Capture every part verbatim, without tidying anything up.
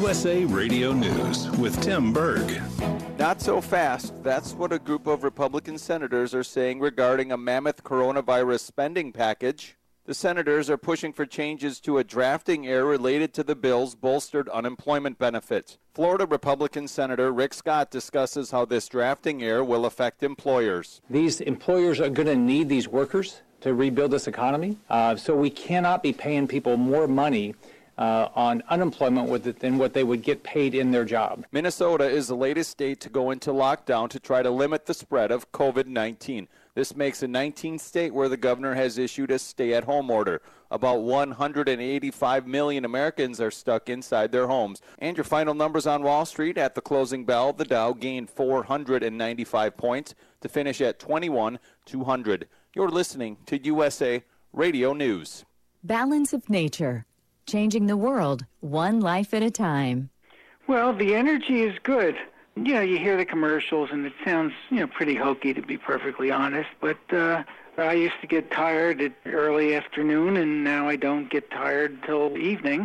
U S A Radio News with Tim Berg. Not so fast. That's what a group of Republican senators are saying regarding a mammoth coronavirus spending package. The senators are pushing for changes to a drafting error related to the bill's bolstered unemployment benefits. Florida Republican Senator Rick Scott discusses how this drafting error will affect employers. These employers are going to need these workers to rebuild this economy, uh, so we cannot be paying people more money Uh, on unemployment with it than what they would get paid in their job. Minnesota is the latest state to go into lockdown to try to limit the spread of covid nineteen. This makes the nineteenth state where the governor has issued a stay-at-home order. About one hundred eighty-five million Americans are stuck inside their homes. And your final numbers on Wall Street at the closing bell, the Dow gained four hundred ninety-five points to finish at twenty-one two hundred. You're listening to U S A Radio News. Balance of Nature. Changing the world, one life at a time. Well, the energy is good. You know, you hear the commercials, and it sounds, you know, pretty hokey, to be perfectly honest. But uh, I used to get tired at early afternoon, and now I don't get tired till evening.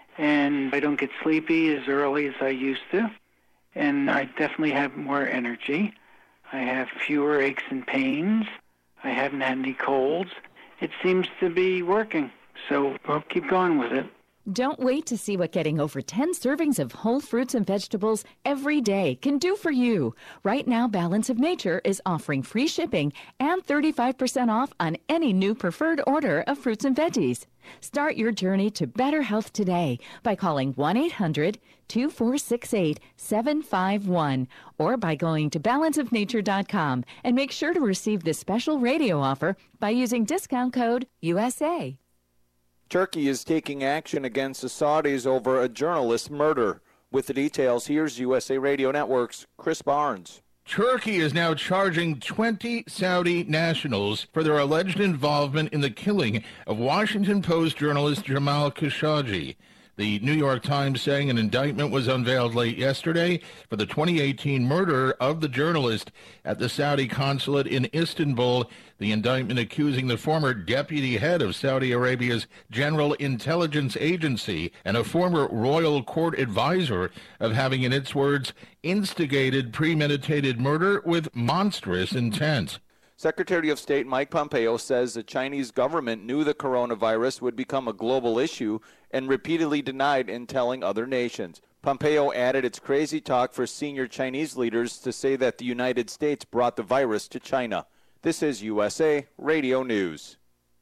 And I don't get sleepy as early as I used to. And I definitely have more energy. I have fewer aches and pains. I haven't had any colds. It seems to be working. So we'll keep going with it. Don't wait to see what getting over ten servings of whole fruits and vegetables every day can do for you. Right now, Balance of Nature is offering free shipping and thirty-five percent off on any new preferred order of fruits and veggies. Start your journey to better health today by calling one eight hundred two four six eight seven five one or by going to balance of nature dot com and make sure to receive this special radio offer by using discount code U S A. Turkey is taking action against the Saudis over a journalist's murder. With the details, here's U S A Radio Network's Chris Barnes. Turkey is now charging twenty Saudi nationals for their alleged involvement in the killing of Washington Post journalist Jamal Khashoggi. The New York Times saying an indictment was unveiled late yesterday for the twenty eighteen murder of the journalist at the Saudi consulate in Istanbul. The indictment accusing the former deputy head of Saudi Arabia's General Intelligence Agency and a former royal court advisor of having, in its words, instigated premeditated murder with monstrous intent. Secretary of State Mike Pompeo says the Chinese government knew the coronavirus would become a global issue and repeatedly denied in telling other nations. Pompeo added it's crazy talk for senior Chinese leaders to say that the United States brought the virus to China. This is U S A Radio News.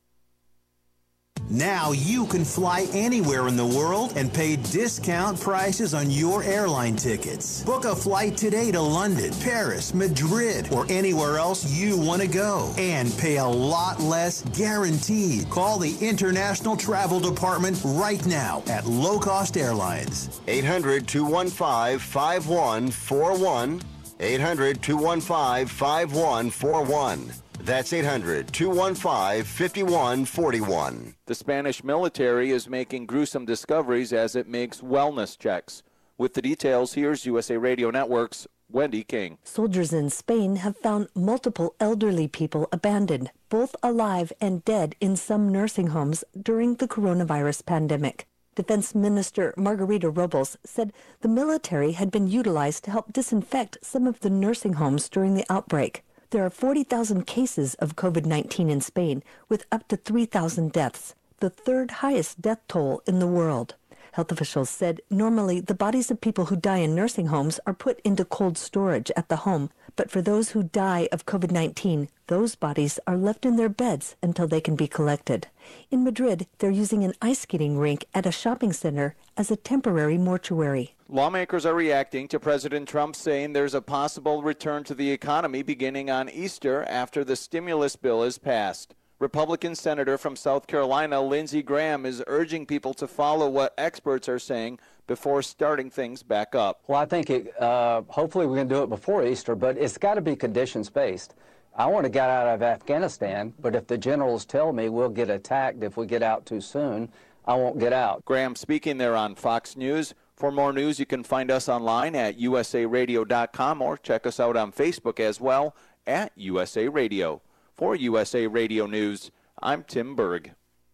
Now you can fly anywhere in the world and pay discount prices on your airline tickets. Book a flight today to London, Paris, Madrid, or anywhere else you want to go and pay a lot less guaranteed. Call the International Travel Department right now at Low Cost Airlines. eight hundred two one five five one four one. eight hundred two one five five one four one. That's eight hundred two one five five one four one. The Spanish military is making gruesome discoveries as it makes wellness checks. With the details, here's U S A Radio Network's Wendy King. Soldiers in Spain have found multiple elderly people abandoned, both alive and dead, in some nursing homes during the coronavirus pandemic. Defense Minister Margarita Robles said the military had been utilized to help disinfect some of the nursing homes during the outbreak. There are forty thousand cases of covid nineteen in Spain, with up to three thousand deaths, the third highest death toll in the world. Health officials said normally the bodies of people who die in nursing homes are put into cold storage at the home, but for those who die of covid nineteen, those bodies are left in their beds until they can be collected. In Madrid, they're using an ice skating rink at a shopping center as a temporary mortuary. Lawmakers are reacting to President Trump saying there's a possible return to the economy beginning on Easter after the stimulus bill is passed. Republican Senator from South Carolina, Lindsey Graham, is urging people to follow what experts are saying before starting things back up. Well, I think it, uh, hopefully we can do it before Easter, but it's got to be conditions-based. I want to get out of Afghanistan, but if the generals tell me we'll get attacked if we get out too soon, I won't get out. Graham speaking there on Fox News. For more news, you can find us online at U S A radio dot com or check us out on Facebook as well at U S A Radio. For U S A Radio News, I'm Tim Berg.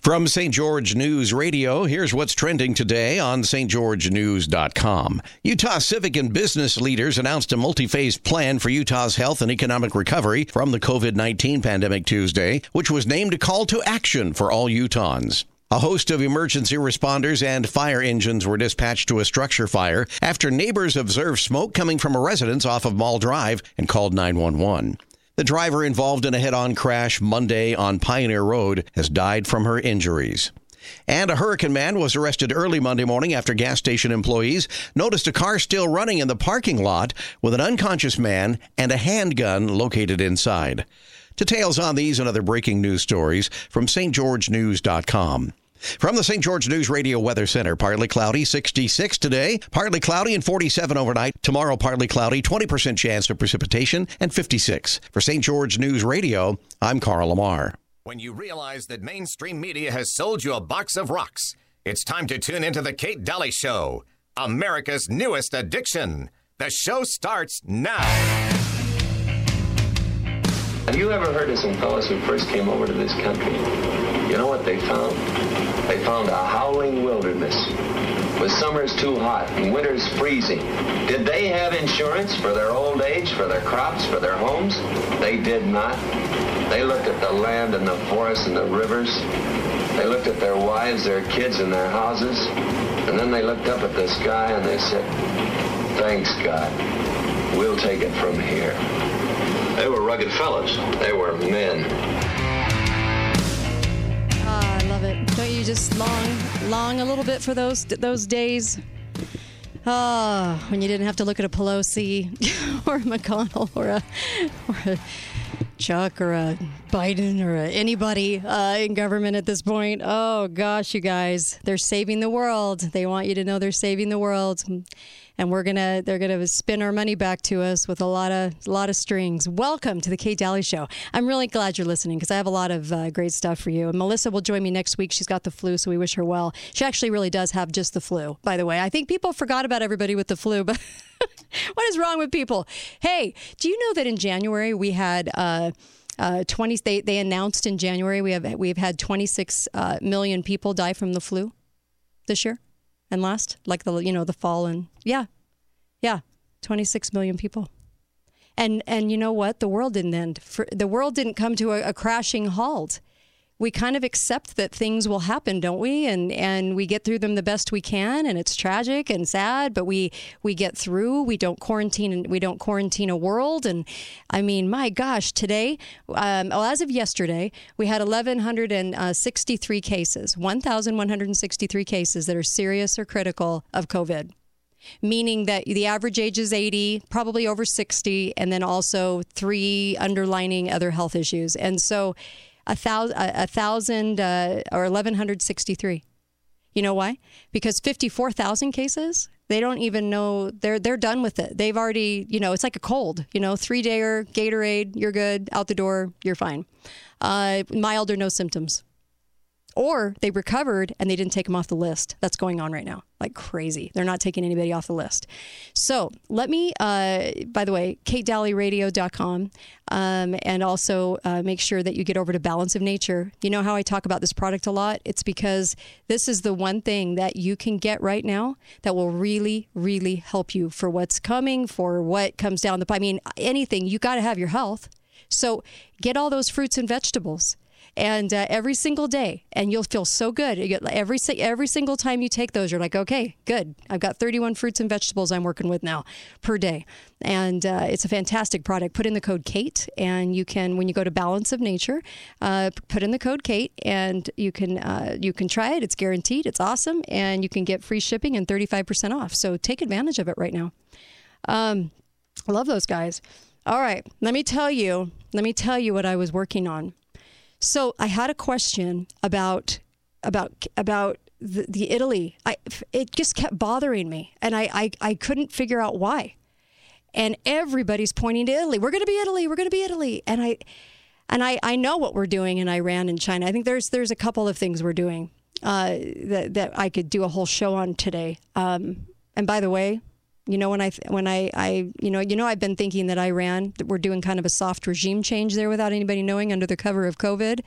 From Saint George News Radio, here's what's trending today on S T George News dot com. Utah civic and business leaders announced a multi-phase plan for Utah's health and economic recovery from the COVID nineteen pandemic Tuesday, which was named a call to action for all Utahns. A host of emergency responders and fire engines were dispatched to a structure fire after neighbors observed smoke coming from a residence off of Mall Drive and called nine one one. The driver involved in a head-on crash Monday on Pioneer Road has died from her injuries. And a Hurricane man was arrested early Monday morning after gas station employees noticed a car still running in the parking lot with an unconscious man and a handgun located inside. Details on these and other breaking news stories from S T George News dot com. From the Saint George News Radio Weather Center, partly cloudy, sixty-six today, partly cloudy and forty-seven overnight. Tomorrow, partly cloudy, twenty percent chance of precipitation and fifty-six. For Saint George News Radio, I'm Carl Lamar. When you realize that mainstream media has sold you a box of rocks, it's time to tune into the Kate Daly Show, America's newest addiction. The show starts now. Have you ever heard of some fellas who first came over to this country? You know what they found? They found a howling wilderness with summers too hot and winters freezing. Did they have insurance for their old age, for their crops, for their homes? They did not. They looked at the land and the forests and the rivers. They looked at their wives, their kids, and their houses. And then they looked up at the sky and they said, "Thanks, God. We'll take it from here." They were rugged fellas. They were men. Ah, I love it. Don't you just long, long a little bit for those those days? Ah, when you didn't have to look at a Pelosi or a McConnell or a or a Chuck or a Biden or a anybody uh, in government at this point. Oh gosh, you guys, they're saving the world. They want you to know they're saving the world. And we're gonna, they're gonna spin our money back to us with a lot of, a lot of strings. Welcome to the Kate Daly Show. I'm really glad you're listening because I have a lot of uh, great stuff for you. And Melissa will join me next week. She's got the flu, so we wish her well. She actually really does have just the flu, by the way. I think people forgot about everybody with the flu, but what is wrong with people? Hey, do you know that in January we had uh, uh, twenty? They they announced in January we have we've had twenty-six uh, million people die from the flu this year. And last, like the, you know, the fall and yeah, yeah, twenty-six million people. And, and you know what? The world didn't end. For, the world didn't come to a, a crashing halt. We kind of accept that things will happen, don't we? And, and we get through them the best we can. And it's tragic and sad, but we, we get through. We don't quarantine and we don't quarantine a world. And I mean, my gosh, today, um, well, as of yesterday, we had one thousand one hundred sixty-three cases, one thousand one hundred sixty-three cases that are serious or critical of COVID. Meaning that the average age is eighty, probably over sixty, and then also three underlining other health issues. And so a thousand, a thousand uh, or eleven hundred sixty-three. You know why? Because fifty-four thousand cases, they don't even know, they're they're done with it. They've already, you know, it's like a cold, you know, three-dayer, Gatorade, you're good, out the door, you're fine. Uh, mild or no symptoms. Or they recovered and they didn't take them off the list. That's going on right now, like crazy. They're not taking anybody off the list. So let me, uh, by the way, Kate Daly Radio dot com, um, and also uh, make sure that you get over to Balance of Nature. You know how I talk about this product a lot? It's because this is the one thing that you can get right now that will really, really help you for what's coming, for what comes down the pipe. I mean, anything, you got to have your health. So get all those fruits and vegetables. And uh, every single day, and you'll feel so good. You get, every every single time you take those, you're like, okay, good. I've got thirty-one fruits and vegetables I'm working with now per day. And uh, it's a fantastic product. Put in the code Kate, and you can, when you go to Balance of Nature, uh, put in the code Kate, and you can uh, you can try it. It's guaranteed. It's awesome. And you can get free shipping and thirty-five percent off. So take advantage of it right now. Um, I love those guys. All right. Let me tell you, let me tell you what I was working on. So I had a question about about about the, the Italy. I, it just kept bothering me, and I, I, I couldn't figure out why. And everybody's pointing to Italy. We're going to be Italy. We're going to be Italy. And I and I, I know what we're doing in Iran and China. I think there's there's a couple of things we're doing uh, that that I could do a whole show on today. Um, and by the way, you know, when I, when I, I, you know, you know, I've been thinking that Iran, that we're doing kind of a soft regime change there without anybody knowing under the cover of COVID.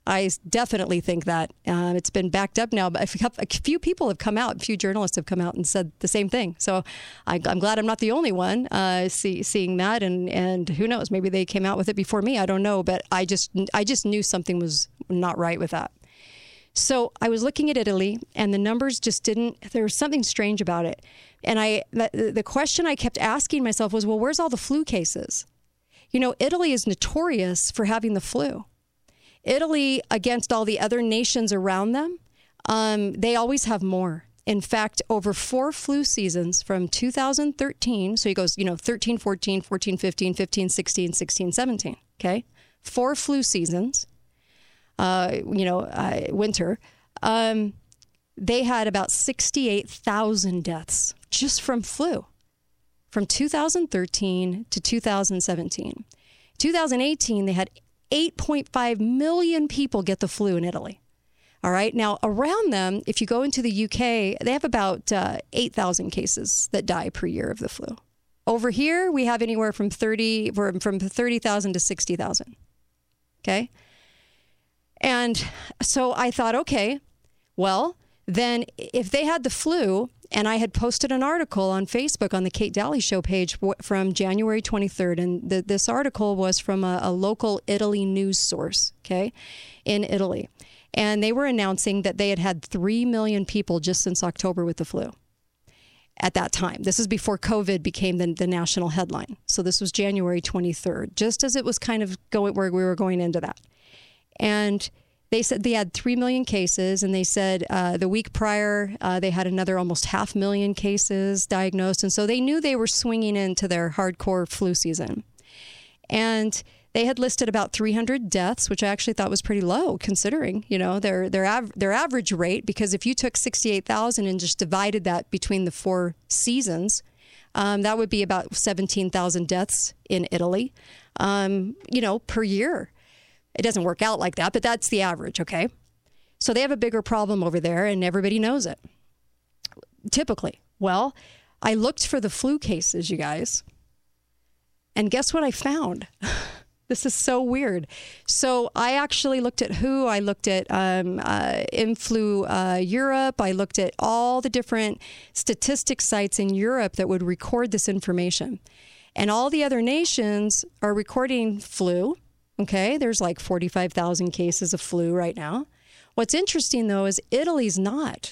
I definitely think that. Uh, it's been backed up now, but a few people have come out, a few journalists have come out and said the same thing. So I, I'm glad I'm not the only one uh, see, seeing that. And, and who knows, maybe they came out with it before me. I don't know, but I just I just knew something was not right with that. So I was looking at Italy, and the numbers just didn't, there was something strange about it. And I the, the question I kept asking myself was, well, where's all the flu cases? You know, Italy is notorious for having the flu. Italy, against all the other nations around them, um, they always have more. In fact, over four flu seasons from two thousand thirteen, so he goes, you know, thirteen, fourteen, fourteen, fifteen, fifteen, sixteen, sixteen, seventeen, okay? Four flu seasons, uh, you know, uh, winter. Um, they had about sixty-eight thousand deaths just from flu from two thousand thirteen to two thousand seventeen. two thousand eighteen, they had eight point five million people get the flu in Italy. All right. Now, around them, if you go into the U K, they have about uh, eight thousand cases that die per year of the flu. Over here, we have anywhere from thirty from thirty thousand to sixty thousand. Okay. And so I thought, okay, well, then if they had the flu, and I had posted an article on Facebook on the Kate Daly Show page from January twenty-third. And the, this article was from a, a local Italy news source, okay, in Italy. And they were announcing that they had had three million people just since October with the flu at that time. This is before COVID became the, the national headline. So this was January twenty-third, just as it was kind of going where we were going into that. And they said they had three million cases, and they said uh, the week prior, uh, they had another almost half million cases diagnosed. And so they knew they were swinging into their hardcore flu season. And they had listed about three hundred deaths, which I actually thought was pretty low considering, you know, their their av- their average rate, because if you took sixty-eight thousand and just divided that between the four seasons, um, that would be about seventeen thousand deaths in Italy, um, you know, per year. It doesn't work out like that, but that's the average, okay? So they have a bigger problem over there, and everybody knows it, typically. Well, I looked for the flu cases, you guys, and guess what I found? This is so weird. So I actually looked at W H O, I looked at um, uh, Influ uh, Europe, I looked at all the different statistics sites in Europe that would record this information. And all the other nations are recording flu. Okay, there's like forty-five thousand cases of flu right now. What's interesting, though, is Italy's not.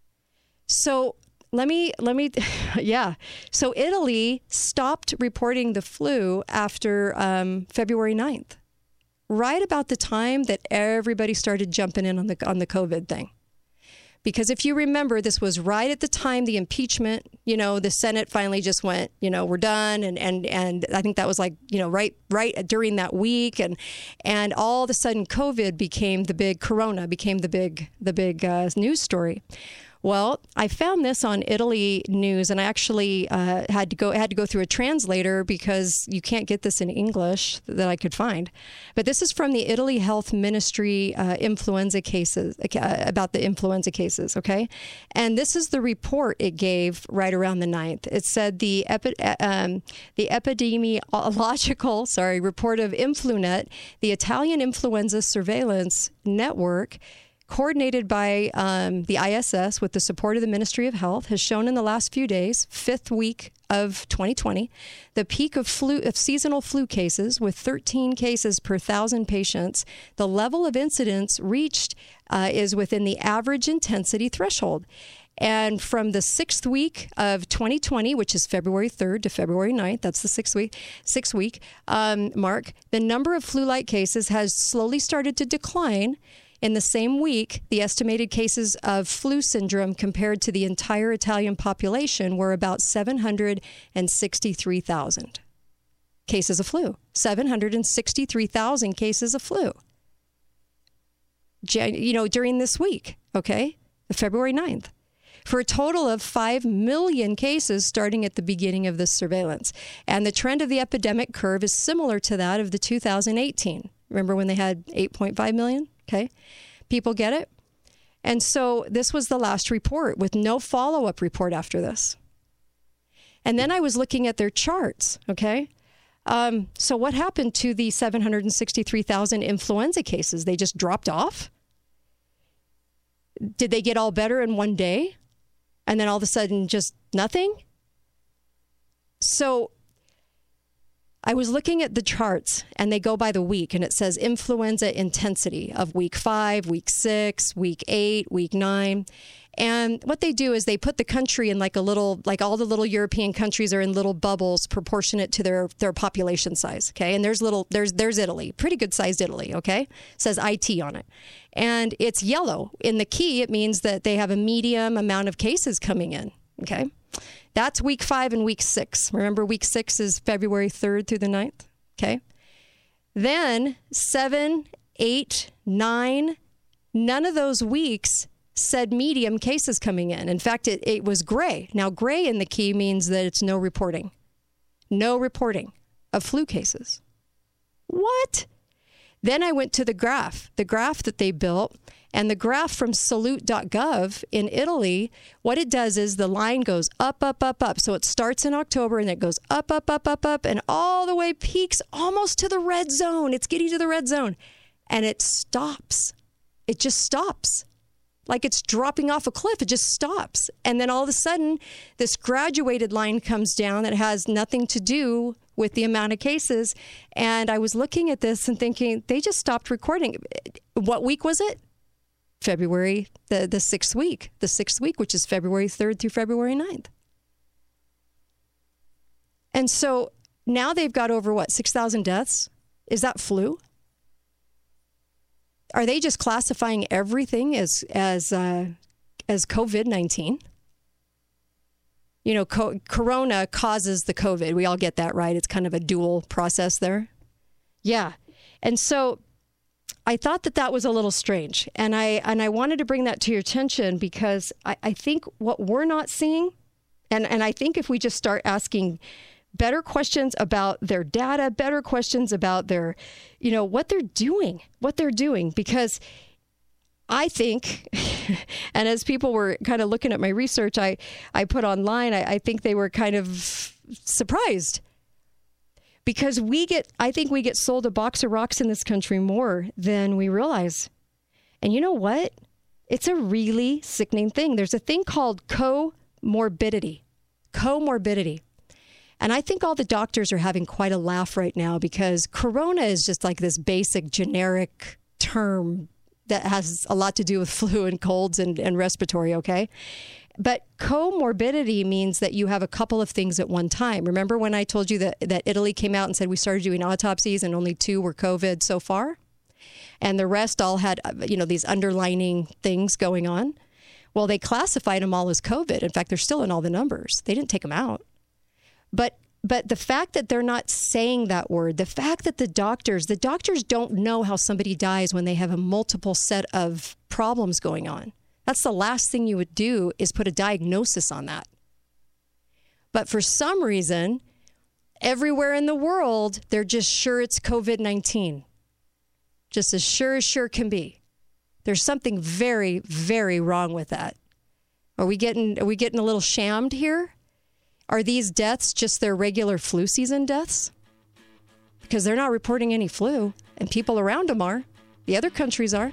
So let me, let me, yeah. So Italy stopped reporting the flu after um, February ninth, right about the time that everybody started jumping in on the on the COVID thing. Because if you remember, this was right at the time the impeachment, you know, the Senate finally just went, you know, we're done. And, and, and I think that was like, you know, right right during that week. And and all of a sudden COVID became the big, Corona became the big, the big uh, news story. Well, I found this on Italy News, and I actually uh, had to go had to go through a translator because you can't get this in English that I could find. But this is from the Italy Health Ministry uh, influenza cases, uh, about the influenza cases, okay? And this is the report it gave right around the ninth. It said the epi- um, the epidemiological, sorry, report of InfluNet, the Italian influenza surveillance network, coordinated by um, the I S S with the support of the Ministry of Health, has shown in the last few days, fifth week of twenty twenty, the peak of flu of seasonal flu cases with thirteen cases per thousand patients. The level of incidence reached uh, is within the average intensity threshold. And from the sixth week of twenty twenty, which is February third to February ninth, that's the sixth week, sixth week um, mark, the number of flu-like cases has slowly started to decline. In the same week, the estimated cases of flu syndrome compared to the entire Italian population were about seven hundred sixty-three thousand cases of flu. seven hundred sixty-three thousand cases of flu. You know, during this week, okay, February ninth, for a total of five million cases starting at the beginning of this surveillance. And the trend of the epidemic curve is similar to that of the two thousand eighteen. Remember when they had eight point five million? Okay, people get it? And so this was the last report with no follow-up report after this. And then I was looking at their charts, okay? Um, so what happened to the seven hundred sixty-three thousand influenza cases? They just dropped off? Did they get all better in one day? And then all of a sudden just nothing? So I was looking at the charts, and they go by the week, and it says influenza intensity of week five, week six, week eight, week nine. And what they do is they put the country in like a little, like all the little European countries are in little bubbles proportionate to their, their population size. Okay. And there's little, there's, there's Italy, pretty good sized Italy. Okay. It says I T on it. And it's yellow. In the key, it means that they have a medium amount of cases coming in. Okay. That's week five and week six. Remember, week six is February third through the ninth. Okay. Then seven, eight, nine, none of those weeks said medium cases coming in. In fact, it, it was gray. Now, gray in the key means that it's no reporting. No reporting of flu cases. What? Then I went to the graph, the graph that they built, and the graph from salute dot gov in Italy, what it does is the line goes up, up, up, up. So it starts in October and it goes up, up, up, up, up, and all the way peaks almost to the red zone. It's getting to the red zone. And it stops. It just stops. Like it's dropping off a cliff. It just stops. And then all of a sudden, this graduated line comes down that has nothing to do with the amount of cases. And I was looking at this and thinking, they just stopped recording. What week was it? February, the, the sixth week. The sixth week, which is February third through February ninth. And so now they've got over, what, six thousand deaths? Is that flu? Are they just classifying everything as as uh, as COVID nineteen? You know, co- Corona causes the COVID. We all get that, right? It's kind of a dual process there. Yeah. And so I thought that that was a little strange. And I and I wanted to bring that to your attention because I, I think what we're not seeing, and, and I think if we just start asking better questions about their data, better questions about their, you know, what they're doing, what they're doing. Because I think, and as people were kind of looking at my research, I, I put online, I, I think they were kind of surprised. Because we get, I think we get sold a box of rocks in this country more than we realize. And you know what? It's a really sickening thing. There's a thing called comorbidity. Comorbidity. And I think all the doctors are having quite a laugh right now because corona is just like this basic generic term that has a lot to do with flu and colds and, and respiratory, okay? But comorbidity means that you have a couple of things at one time. Remember when I told you that, that Italy came out and said we started doing autopsies and only two were COVID so far? And the rest all had, you know, these underlining things going on. Well, they classified them all as COVID. In fact, they're still in all the numbers. They didn't take them out. But but the fact that they're not saying that word, the fact that the doctors, the doctors don't know how somebody dies when they have a multiple set of problems going on. That's the last thing you would do is put a diagnosis on that. But for some reason, everywhere in the world, they're just sure it's COVID nineteen. Just as sure as sure can be. There's something very, very wrong with that. Are we getting, are we getting a little shammed here? Are these deaths just their regular flu season deaths? Because they're not reporting any flu, and people around them are. The other countries are.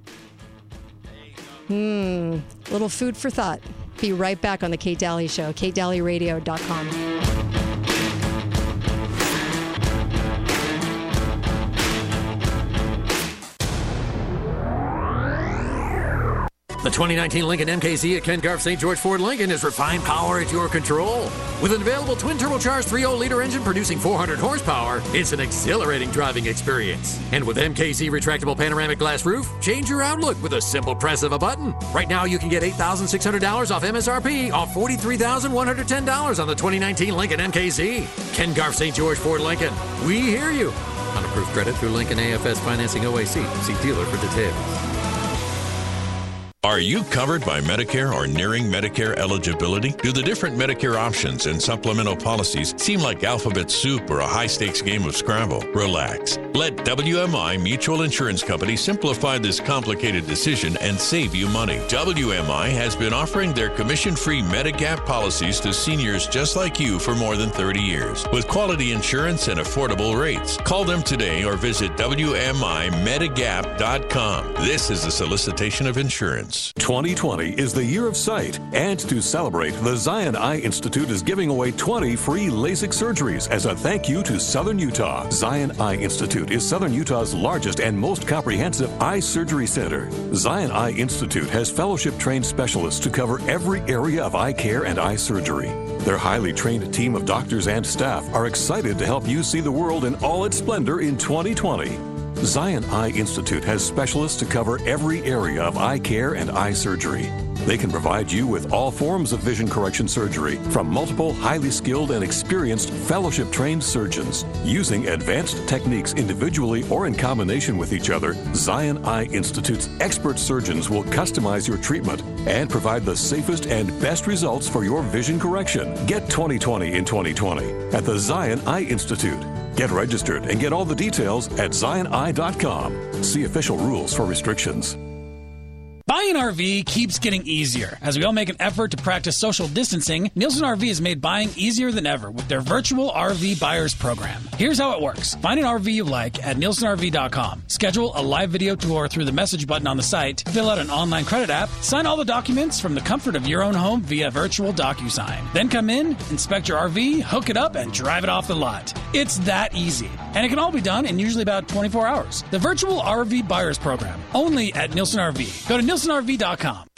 Hmm, little food for thought. Be right back on the Kate Daly Show, kate daly radio dot com. The twenty nineteen Lincoln M K Z at Ken Garff Saint George Ford Lincoln is refined power at your control. With an available twin-turbocharged three point oh liter engine producing four hundred horsepower, it's an exhilarating driving experience. And with M K Z retractable panoramic glass roof, change your outlook with a simple press of a button. Right now, you can get eight thousand six hundred dollars off M S R P, off forty-three thousand one hundred ten dollars on the twenty nineteen Lincoln M K Z. Ken Garff Saint George Ford Lincoln. We hear you. On approved credit through Lincoln A F S Financing O A C. See dealer for details. Are you covered by Medicare or nearing Medicare eligibility? Do the different Medicare options and supplemental policies seem like alphabet soup or a high-stakes game of Scrabble? Relax. Let W M I Mutual Insurance Company simplify this complicated decision and save you money. W M I has been offering their commission-free Medigap policies to seniors just like you for more than thirty years, with quality insurance and affordable rates. Call them today or visit W M I Medigap dot com. This is a solicitation of insurance. twenty twenty is the year of sight, and to celebrate, the Zion Eye Institute is giving away twenty free LASIK surgeries as a thank you to Southern Utah. Zion Eye Institute is Southern Utah's largest and most comprehensive eye surgery center. Zion Eye Institute has fellowship-trained specialists to cover every area of eye care and eye surgery. Their highly trained team of doctors and staff are excited to help you see the world in all its splendor in twenty twenty. Zion Eye Institute has specialists to cover every area of eye care and eye surgery. They can provide you with all forms of vision correction surgery from multiple highly skilled and experienced fellowship-trained surgeons. Using advanced techniques individually or in combination with each other, Zion Eye Institute's expert surgeons will customize your treatment and provide the safest and best results for your vision correction. Get twenty twenty in twenty twenty at the Zion Eye Institute. Get registered and get all the details at Zion Eye dot com. See official rules for restrictions. Buying an R V keeps getting easier. As we all make an effort to practice social distancing, Nielsen R V has made buying easier than ever with their virtual R V buyers program. Here's how it works. Find an R V you like at Nielsen R V dot com. Schedule a live video tour through the message button on the site. Fill out an online credit app. Sign all the documents from the comfort of your own home via virtual DocuSign. Then come in, inspect your R V, hook it up, and drive it off the lot. It's that easy. And it can all be done in usually about twenty-four hours. The virtual R V buyers program. Only at Nielsen R V. Go to Nielsen R V dot com.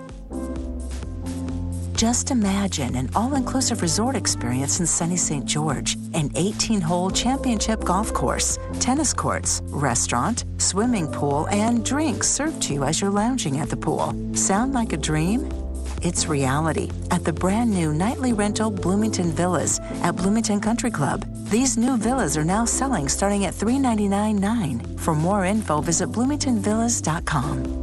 Just imagine an all-inclusive resort experience in sunny Saint George. An eighteen-hole championship golf course, tennis courts, restaurant, swimming pool, and drinks served to you as you're lounging at the pool. Sound like a dream? It's reality at the brand new nightly rental Bloomington Villas at Bloomington Country Club. These new villas are now selling starting at three hundred ninety-nine dollars and ninety cents. For more info, visit Bloomington Villas dot com.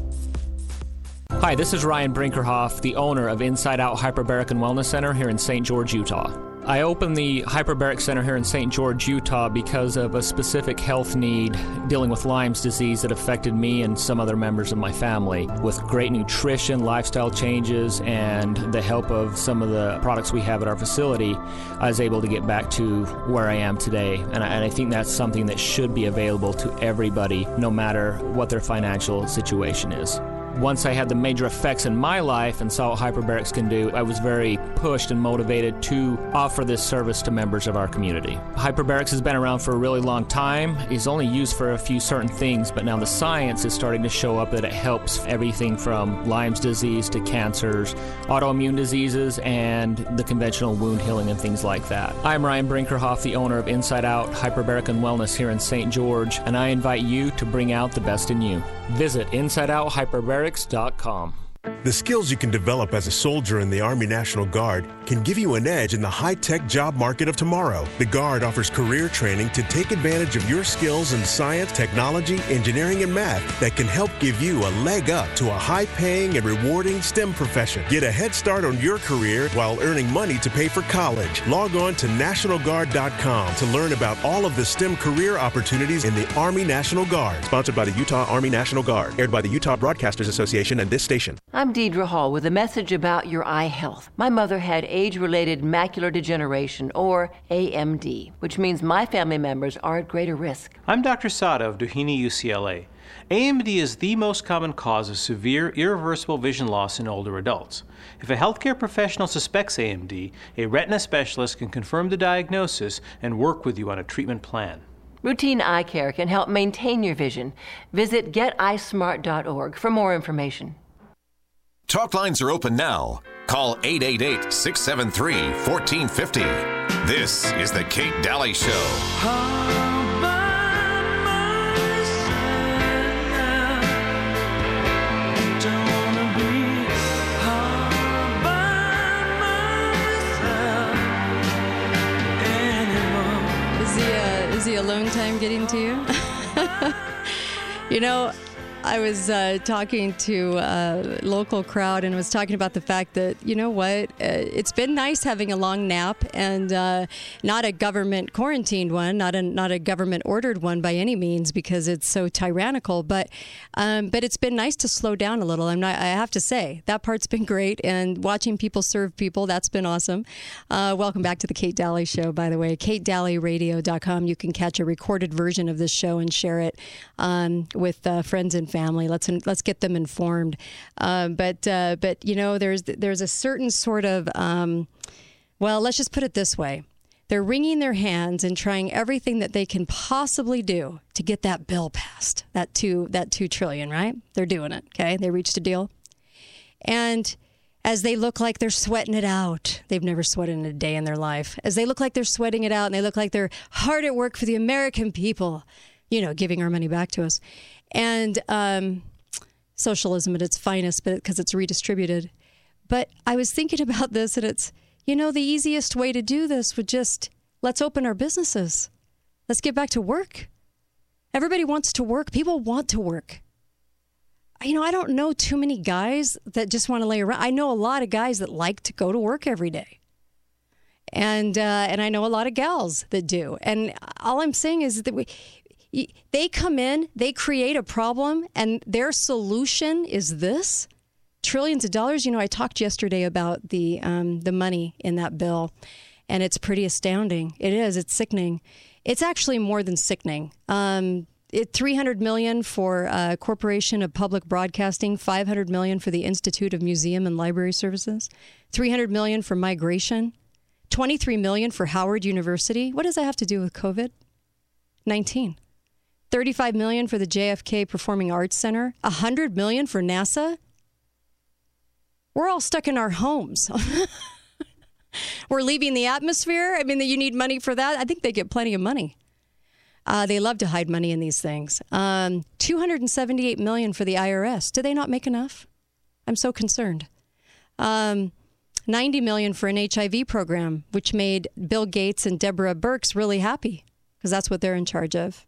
Hi, this is Ryan Brinkerhoff, the owner of Inside Out Hyperbaric and Wellness Center here in Saint George, Utah. I opened the Hyperbaric Center here in Saint George, Utah because of a specific health need dealing with Lyme's disease that affected me and some other members of my family. With great nutrition, lifestyle changes, and the help of some of the products we have at our facility, I was able to get back to where I am today. And I, and I think that's something that should be available to everybody, no matter what their financial situation is. Once I had the major effects in my life and saw what hyperbarics can do, I was very pushed and motivated to offer this service to members of our community. Hyperbarics has been around for a really long time. It's only used for a few certain things, but now the science is starting to show up that it helps everything from Lyme's disease to cancers, autoimmune diseases, and the conventional wound healing and things like that. I'm Ryan Brinkerhoff, the owner of Inside Out Hyperbaric and Wellness here in Saint George, and I invite you to bring out the best in you. Visit Inside Out Hyperbarics dot com. The skills you can develop as a soldier in the Army National Guard can give you an edge in the high-tech job market of tomorrow. The Guard offers career training to take advantage of your skills in science, technology, engineering, and math that can help give you a leg up to a high-paying and rewarding STEM profession. Get a head start on your career while earning money to pay for college. Log on to National Guard dot com to learn about all of the STEM career opportunities in the Army National Guard. Sponsored by the Utah Army National Guard. Aired by the Utah Broadcasters Association and this station. I'm Deidre Hall with a message about your eye health. My mother had age-related macular degeneration, or A M D, which means my family members are at greater risk. I'm Doctor Sada of Doheny U C L A. A M D is the most common cause of severe, irreversible vision loss in older adults. If a healthcare professional suspects A M D, a retina specialist can confirm the diagnosis and work with you on a treatment plan. Routine eye care can help maintain your vision. Visit get eye smart dot org for more information. Talk lines are open now. Call eight eight eight, six seven three, one four five zero. This is The Kate Daly Show. Is he, uh, is he alone time getting to you? You know, I was uh, talking to a local crowd and was talking about the fact that, you know what, uh, it's been nice having a long nap and uh, not a government quarantined one, not a not a government ordered one by any means because it's so tyrannical. But um, but it's been nice to slow down a little. I'm not. I have to say that part's been great, and watching people serve people, that's been awesome. Uh, welcome back to the Kate Daly Show, by the way. Kate Daly Radio dot com. You can catch a recorded version of this show and share it um, with uh, friends and family. Let's let's get them informed. Uh, but uh, but you know, there's there's a certain sort of um, well, let's just put it this way: they're wringing their hands and trying everything that they can possibly do to get that bill passed. That two that two trillion, right? They're doing it. Okay, they reached a deal, and as they look like they're sweating it out, they've never sweated in a day in their life. As they look like they're sweating it out, and they look like they're hard at work for the American people, you know, giving our money back to us. And um, socialism at its finest, but because it's redistributed. But I was thinking about this, and it's, you know, the easiest way to do this would just, let's open our businesses. Let's get back to work. Everybody wants to work. People want to work. You know, I don't know too many guys that just want to lay around. I know a lot of guys that like to go to work every day. And uh, and I know a lot of gals that do. And all I'm saying is that we... They come in, they create a problem, and their solution is this. Trillions of dollars. You know, I talked yesterday about the um, the money in that bill, and it's pretty astounding. It is. It's sickening. It's actually more than sickening. Um, it, three hundred million dollars for uh, Corporation of Public Broadcasting, five hundred million dollars for the Institute of Museum and Library Services, three hundred million dollars for migration, twenty-three million dollars for Howard University. What does that have to do with COVID nineteen? thirty-five million dollars for the J F K Performing Arts Center, one hundred million dollars for NASA. We're all stuck in our homes. We're leaving the atmosphere. I mean, you need money for that. I think they get plenty of money. Uh, they love to hide money in these things. Um, two hundred seventy-eight million dollars for the I R S. Do they not make enough? I'm so concerned. Um, ninety million dollars for an H I V program, which made Bill Gates and Deborah Birx really happy because that's what they're in charge of.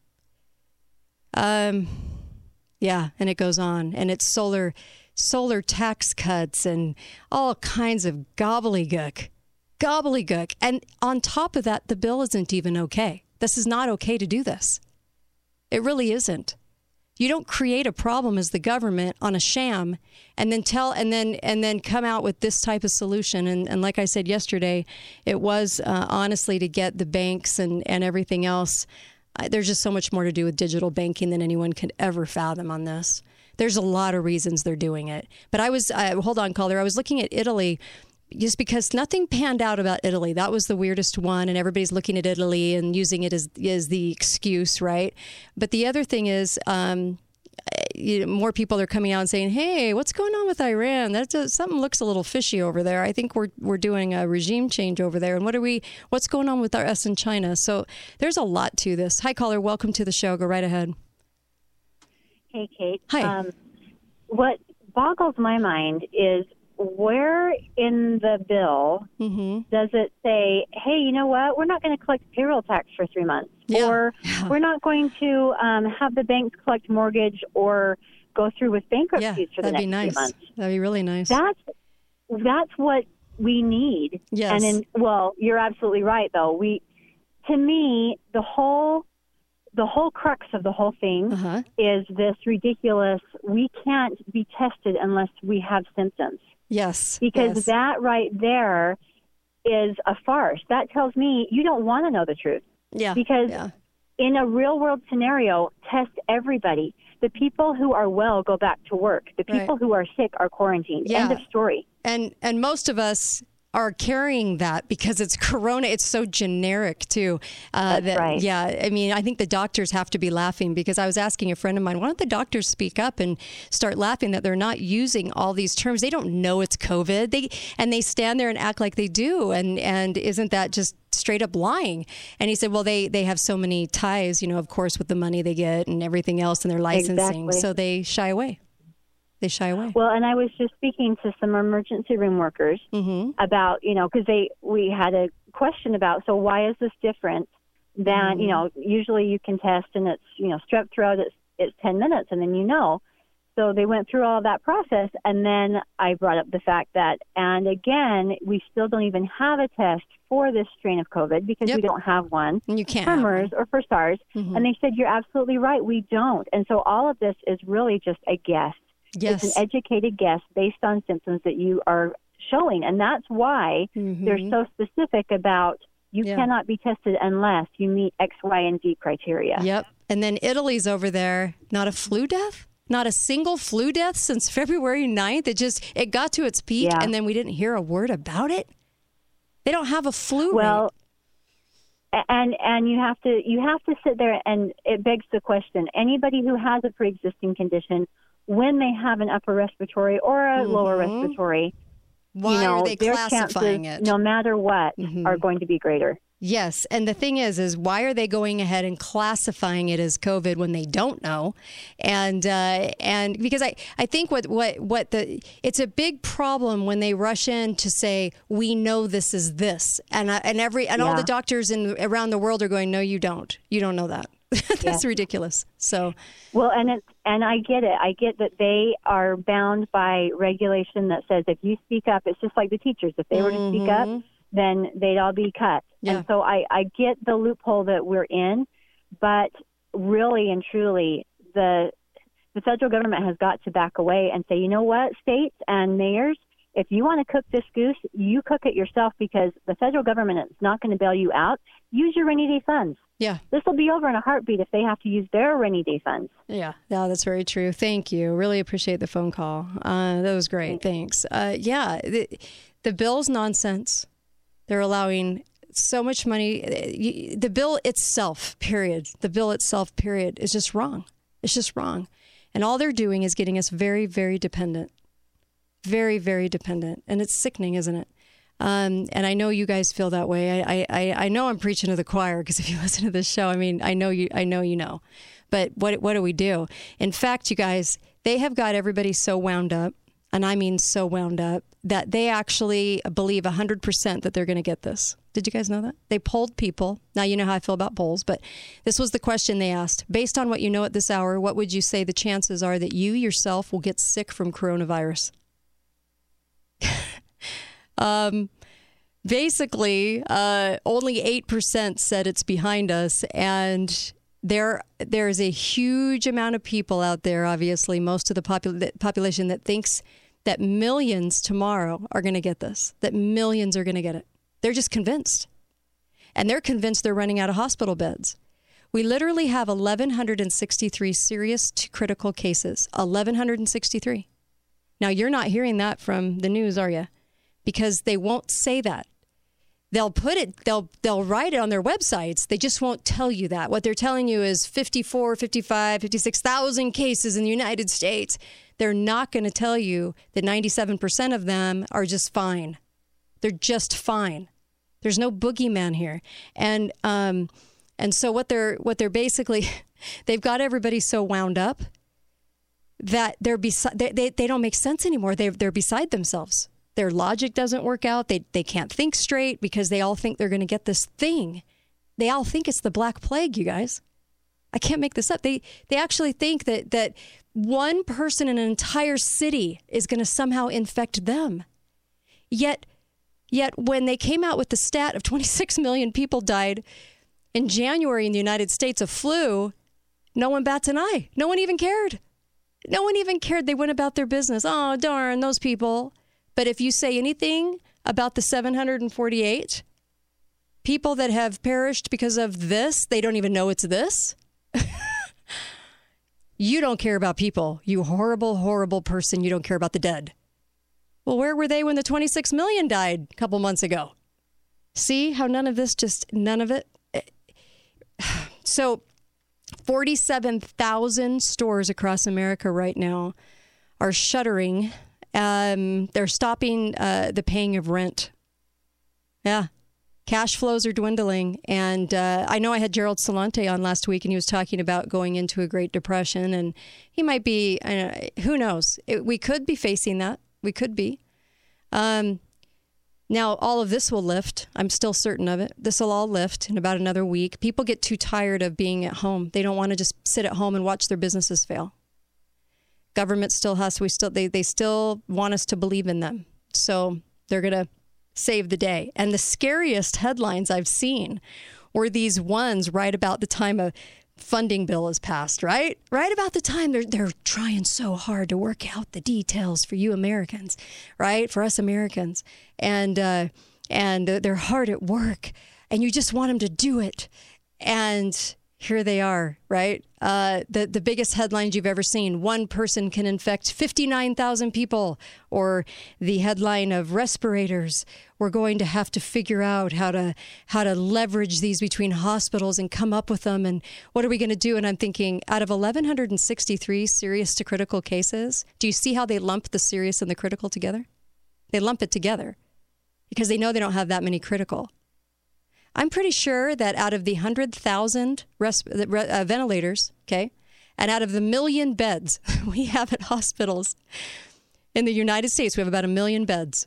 Um, yeah, and it goes on, and it's solar, solar tax cuts and all kinds of gobbledygook, gobbledygook. And on top of that, the bill isn't even okay. This is not okay to do this. It really isn't. You don't create a problem as the government on a sham and then tell, and then, and then come out with this type of solution. And, and like I said yesterday, it was, uh, honestly to get the banks and, and everything else. Uh, there's just so much more to do with digital banking than anyone could ever fathom on this. There's a lot of reasons they're doing it. But I was, uh, hold on, caller. I was looking at Italy just because nothing panned out about Italy. That was the weirdest one, and everybody's looking at Italy and using it as, as the excuse, right? But the other thing is, um, you know, more people are coming out and saying, "Hey, what's going on with Iran? That's a, something looks a little fishy over there. I think we're we're doing a regime change over there. And what are we? What's going on with our us in China?" So there's a lot to this. Hi, caller. Welcome to the show. Go right ahead. Hey, Kate. Hi. Um, what boggles my mind is where in the bill mm-hmm. does it say, "Hey, you know what? We're not going to collect payroll tax for three months." Yeah. Or yeah. we're not going to um, have the banks collect mortgage or go through with bankruptcies yeah, for the that'd next be nice. three months. That'd be really nice. That's that's what we need. Yes. And in, well, you're absolutely right, though. We, to me, the whole the whole crux of the whole thing uh-huh. is this ridiculous. We can't be tested unless we have symptoms. Yes. Because yes. that right there is a farce. That tells me you don't want to know the truth. Yeah. Because yeah. in a real world scenario, test everybody. The people who are well go back to work. The people right. who are sick are quarantined. Yeah. End of story. And and most of us are carrying that because it's corona. It's so generic too. Uh, That's that, right. Yeah. I mean, I think the doctors have to be laughing because I was asking a friend of mine, why don't the doctors speak up and start laughing that they're not using all these terms? They don't know it's COVID. They and they stand there and act like they do. And and isn't that just straight up lying? And he said, well, they they have so many ties, you know, of course, with the money they get and everything else and their licensing. Exactly. So they shy away. They shy away. Well, and I was just speaking to some emergency room workers mm-hmm. about, you know, because they we had a question about, so why is this different than, mm-hmm. you know, usually you can test and it's, you know, strep throat, it's, it's ten minutes and then you know. So they went through all of that process, and then I brought up the fact that, and again, we still don't even have a test for this strain of COVID because Yep. we don't have one And you can't for have MERS or for SARS. Mhm. And they said, you're absolutely right, we don't. And so all of this is really just a guess. Yes. It's an educated guess based on symptoms that you are showing. And that's why they're Mhm. so specific about you Yeah. cannot be tested unless you meet X, Y, and Z criteria. Yep. And then Italy's over there, not a flu death? Not a single flu death since February ninth. It just, it got to its peak, Yeah. and then we didn't hear a word about it. They don't have a flu Well, rate. and and you have to you have to sit there, and it begs the question: anybody who has a pre-existing condition, when they have an upper respiratory or a lower Mhm. respiratory, Why you know, are they their classifying chances, it? no matter what, are going to be greater. Yes, and the thing is, is why are they going ahead and classifying it as COVID when they don't know? And uh, and because I, I think what, what what the it's a big problem when they rush in to say we know this is this, and uh, and every and all Yeah. the doctors in around the world are going, no, you don't, you don't know that. That's Yeah. ridiculous. So Well, and it, and I get it. I get that they are bound by regulation that says if you speak up, it's just like the teachers. If they were to speak up, Mhm. then they'd all be cut. Yeah. And so I, I get the loophole that we're in, but really and truly, the the federal government has got to back away and say, you know what, states and mayors, if you want to cook this goose, you cook it yourself because the federal government is not going to bail you out. Use your rainy day funds. Yeah. This will be over in a heartbeat if they have to use their rainy day funds. yeah, no, that's very true. Thank you. Really appreciate the phone call. Uh, that was great. Thanks. Uh, yeah, the, the bill's nonsense. They're allowing so much money. The bill itself, period, the bill itself, period, is just wrong. It's just wrong. And all they're doing is getting us very, very dependent. Very, very dependent. And it's sickening, isn't it? Um, and I know you guys feel that way. I, I, I know I'm preaching to the choir because if you listen to this show, I mean, I know you, I know you know. But what what do we do? In fact, you guys, they have got everybody so wound up, and I mean so wound up, that they actually believe one hundred percent that they're going to get this. Did you guys know that? They polled people. Now, you know how I feel about polls, but this was the question they asked. Based on what you know at this hour, what would you say the chances are that you yourself will get sick from coronavirus? um, basically, uh, only eight percent said it's behind us, and there there's a huge amount of people out there, obviously, most of the popul- population that thinks that millions tomorrow are going to get this, that millions are going to get it. They're just convinced. And they're convinced they're running out of hospital beds. We literally have one thousand one hundred sixty-three serious to critical cases. one thousand one hundred sixty-three. Now, you're not hearing that from the news, are you? Because they won't say that. They'll put it, they'll they'll write it on their websites. They just won't tell you that. What they're telling you is fifty-four, fifty-five, fifty-six thousand cases in the United States. They're not going to tell you that ninety-seven percent of them are just fine. They're just fine. There's no boogeyman here. And um, and so what they're what they're basically, they've got everybody so wound up that they're beside, they, they they don't make sense anymore. They they're beside themselves. Their logic doesn't work out. They they can't think straight because they all think they're going to get this thing. They all think it's the Black Plague, you guys. I can't make this up. They they actually think that that one person in an entire city is going to somehow infect them. Yet yet when they came out with the stat of twenty-six million people died in January in the United States of flu, no one bats an eye. No one even cared. No one even cared. They went about their business. Oh, darn, those people. But if you say anything about the seven hundred forty-eight people that have perished because of this, they don't even know it's this. You don't care about people. You horrible, horrible person. You don't care about the dead. Well, where were they when the twenty-six million died a couple months ago? See how none of this, just none of it. So forty-seven thousand stores across America right now are shuttering. Um, they're stopping uh, the paying of rent. Yeah. Cash flows are dwindling. And uh, I know I had Gerald Celente on last week, and he was talking about going into a Great Depression. And he might be, uh, who knows? It, we could be facing that. We could be. Um, now, all of this will lift. I'm still certain of it. This will all lift in about another week. People get too tired of being at home. They don't want to just sit at home and watch their businesses fail. Government still has, we still, they, they still want us to believe in them. So they're going to save the day. And the scariest headlines I've seen were these ones right about the time a funding bill is passed, right? Right about the time they're, they're trying so hard to work out the details for you Americans, right? For us Americans. And, uh, and they're hard at work and you just want them to do it. And here they are, right? Uh, the, the biggest headlines you've ever seen. One person can infect fifty-nine thousand people. Or the headline of respirators. We're going to have to figure out how to how to leverage these between hospitals and come up with them. And what are we going to do? And I'm thinking, out of eleven sixty-three serious to critical cases, do you see how they lump the serious and the critical together? They lump it together because they know they don't have that many critical. I'm pretty sure that out of the one hundred thousand res- uh, ventilators, okay, and out of the million beds we have at hospitals in the United States, we have about a million beds.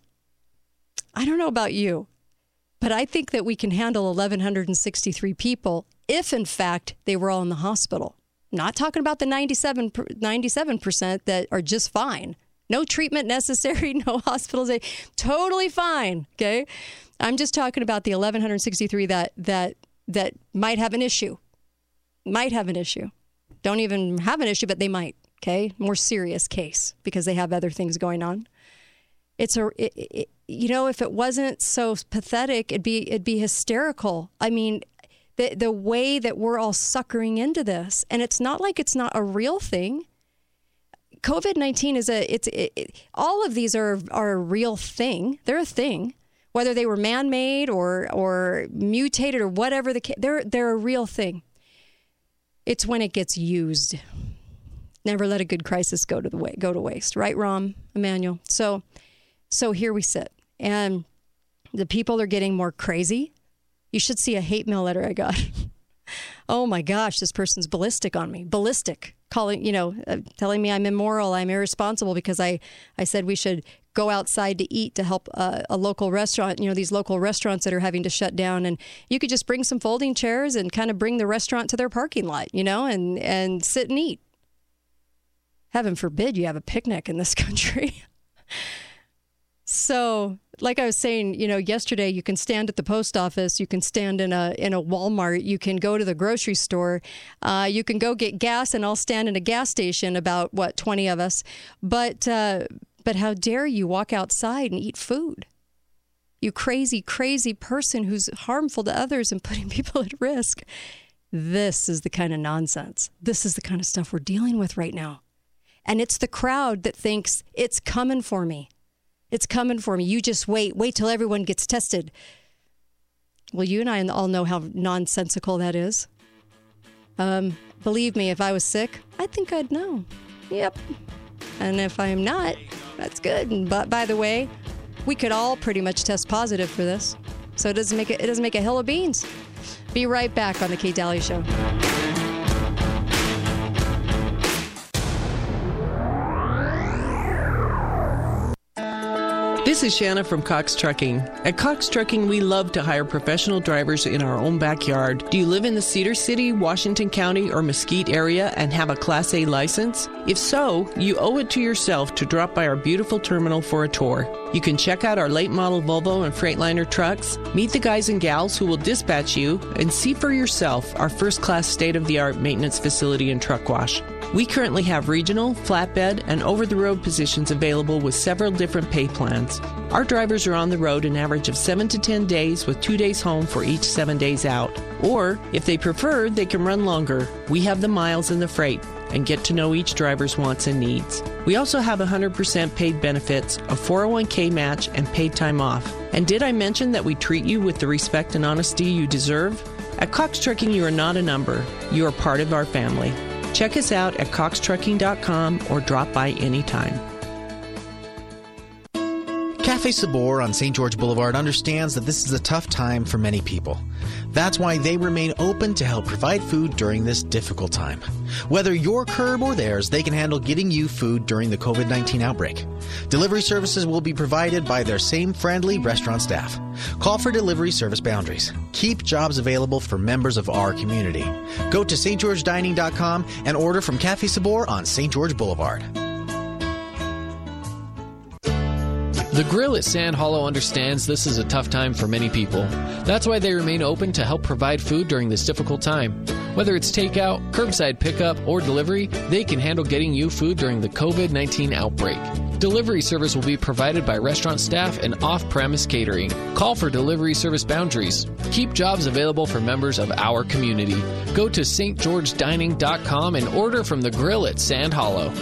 I don't know about you, but I think that we can handle eleven sixty-three people if, in fact, they were all in the hospital. Not talking about the ninety-seven, ninety-seven percent that are just fine. No treatment necessary, no hospitalization, totally fine, okay? I'm just talking about the eleven sixty-three that that that might have an issue. Might have an issue. Don't even have an issue, but they might, okay? More serious case because they have other things going on. It's a, it, it, you know, if it wasn't so pathetic, it'd be it'd be hysterical. I mean, the the way that we're all suckering into this, and it's not like it's not a real thing. COVID nineteen is a it's it, it, all of these are are a real thing. They're a thing. Whether they were man-made or or mutated or whatever the case, they're they're a real thing. It's when it gets used. Never let a good crisis go to the way go to waste, right, Rom, Emmanuel? So, so here we sit, and the people are getting more crazy. You should see a hate mail letter I got. Oh my gosh, this person's ballistic on me. Ballistic, calling you know, uh, telling me I'm immoral, I'm irresponsible because I I said we should go outside to eat to help uh, a local restaurant, you know, these local restaurants that are having to shut down. And you could just bring some folding chairs and kind of bring the restaurant to their parking lot, you know, and, and sit and eat. Heaven forbid you have a picnic in this country. So, like I was saying, you know, yesterday you can stand at the post office, you can stand in a in a Walmart, you can go to the grocery store, uh, you can go get gas, and I'll stand in a gas station, about, what, twenty of us. But... Uh, But how dare you walk outside and eat food? You crazy, crazy person who's harmful to others and putting people at risk. This is the kind of nonsense. This is the kind of stuff we're dealing with right now. And it's the crowd that thinks it's coming for me. It's coming for me. You just wait. Wait till everyone gets tested. Well, you and I all know how nonsensical that is. Um, believe me, if I was sick, I think I'd know. Yep. And if I'm not, that's good. But by the way, we could all pretty much test positive for this. So it doesn't make it, it doesn't make a hill of beans. Be right back on the Kate Daly Show. This is Shanna from Cox Trucking. At Cox Trucking, we love to hire professional drivers in our own backyard. Do you live in the Cedar City, Washington County, or Mesquite area and have a Class A license? If so, you owe it to yourself to drop by our beautiful terminal for a tour. You can check out our late model Volvo and Freightliner trucks, meet the guys and gals who will dispatch you, and see for yourself our first-class state-of-the-art maintenance facility and truck wash. We currently have regional, flatbed, and over-the-road positions available with several different pay plans. Our drivers are on the road an average of seven to ten days with two days home for each seven days out. Or, if they prefer, they can run longer. We have the miles and the freight and get to know each driver's wants and needs. We also have one hundred percent paid benefits, a four oh one k match, and paid time off. And did I mention that we treat you with the respect and honesty you deserve? At Cox Trucking, you are not a number. You are part of our family. Check us out at cox trucking dot com or drop by anytime. Cafe Sabor on Saint George Boulevard understands that this is a tough time for many people. That's why they remain open to help provide food during this difficult time. Whether your curb or theirs, they can handle getting you food during the COVID nineteen outbreak. Delivery services will be provided by their same friendly restaurant staff. Call for delivery service boundaries. Keep jobs available for members of our community. Go to st george dining dot com and order from Cafe Sabor on Saint George Boulevard. The Grill at Sand Hollow understands this is a tough time for many people. That's why they remain open to help provide food during this difficult time. Whether it's takeout, curbside pickup, or delivery, they can handle getting you food during the covid nineteen outbreak. Delivery service will be provided by restaurant staff and off-premise catering. Call for delivery service boundaries. Keep jobs available for members of our community. Go to s t george dining dot com and order from the Grill at Sand Hollow.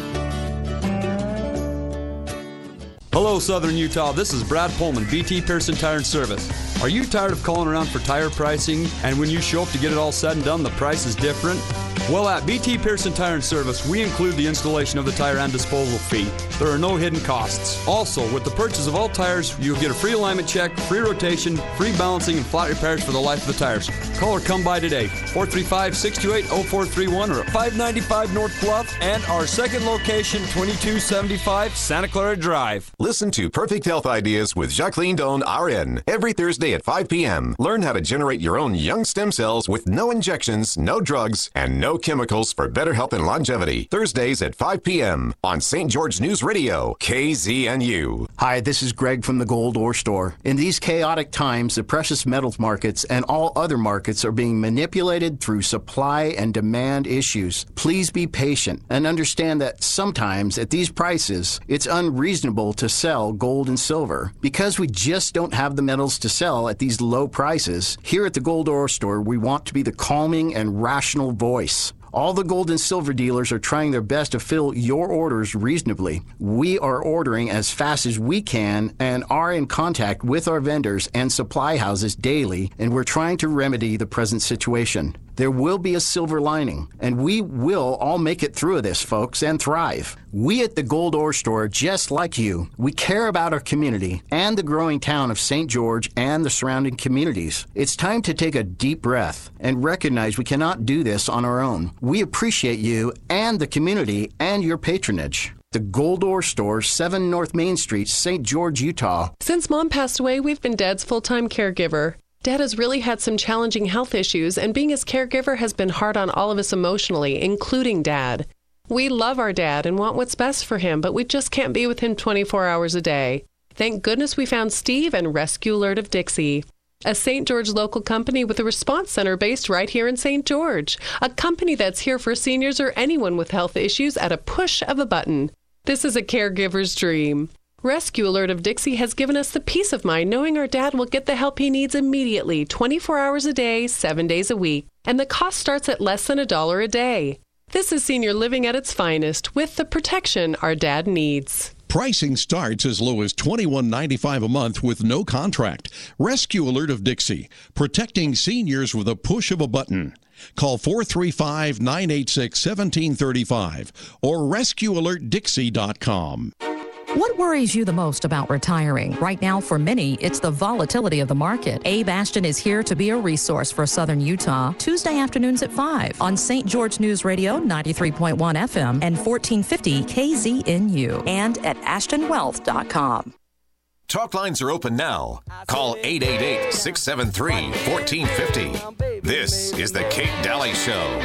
Hello, Southern Utah. This is Brad Pullman, B T Pearson Tire and Service. Are you tired of calling around for tire pricing, and when you show up to get it all said and done, the price is different? Well, at B T Pearson Tire and Service, we include the installation of the tire and disposal fee. There are no hidden costs. Also, with the purchase of all tires, you'll get a free alignment check, free rotation, free balancing, and flat repairs for the life of the tires. Call or come by today, four three five, six two eight, zero four three one or at five ninety-five North Bluff, and our second location, twenty-two seventy-five Santa Clara Drive. Listen to Perfect Health Ideas with Jacqueline Doan, R N, every Thursday at five p.m. Learn how to generate your own young stem cells with no injections, no drugs, and no chemicals for better health and longevity. Thursdays at five p.m. on Saint George News Radio, K Z N U. Hi, this is Greg from the Gold Ore Store. In these chaotic times, the precious metals markets and all other markets are being manipulated through supply and demand issues. Please be patient and understand that sometimes at these prices, it's unreasonable to sell gold and silver. Because we just don't have the metals to sell at these low prices, here at the Gold Ore Store, we want to be the calming and rational voice. All the gold and silver dealers are trying their best to fill your orders reasonably. We are ordering as fast as we can and are in contact with our vendors and supply houses daily, and we're trying to remedy the present situation. There will be a silver lining, and we will all make it through this, folks, and thrive. We at the Gold Ore Store, just like you, we care about our community and the growing town of Saint George and the surrounding communities. It's time to take a deep breath and recognize we cannot do this on our own. We appreciate you and the community and your patronage. The Gold Ore Store, seven North Main Street, Saint George, Utah. Since Mom passed away, we've been Dad's full-time caregiver. Dad has really had some challenging health issues, and being his caregiver has been hard on all of us emotionally, including Dad. We love our dad and want what's best for him, but we just can't be with him twenty-four hours a day. Thank goodness we found Steve and Rescue Alert of Dixie, a Saint George local company with a response center based right here in Saint George, a company that's here for seniors or anyone with health issues at a push of a button. This is a caregiver's dream. Rescue Alert of Dixie has given us the peace of mind knowing our dad will get the help he needs immediately, twenty-four hours a day, seven days a week. And the cost starts at less than a dollar a day. This is senior living at its finest with the protection our dad needs. Pricing starts as low as twenty-one ninety-five a month with no contract. Rescue Alert of Dixie, protecting seniors with a push of a button. Call four three five, nine eight six, one seven three five or rescue alert dixie dot com. What worries you the most about retiring? Right now, for many, it's the volatility of the market. Abe Ashton is here to be a resource for Southern Utah, Tuesday afternoons at five on Saint George News Radio, ninety-three point one F M and fourteen fifty K Z N U, and at ashton wealth dot com. Talk lines are open now. Call eight eight eight, six seven three, one four five zero. This is the Kate Daly Show.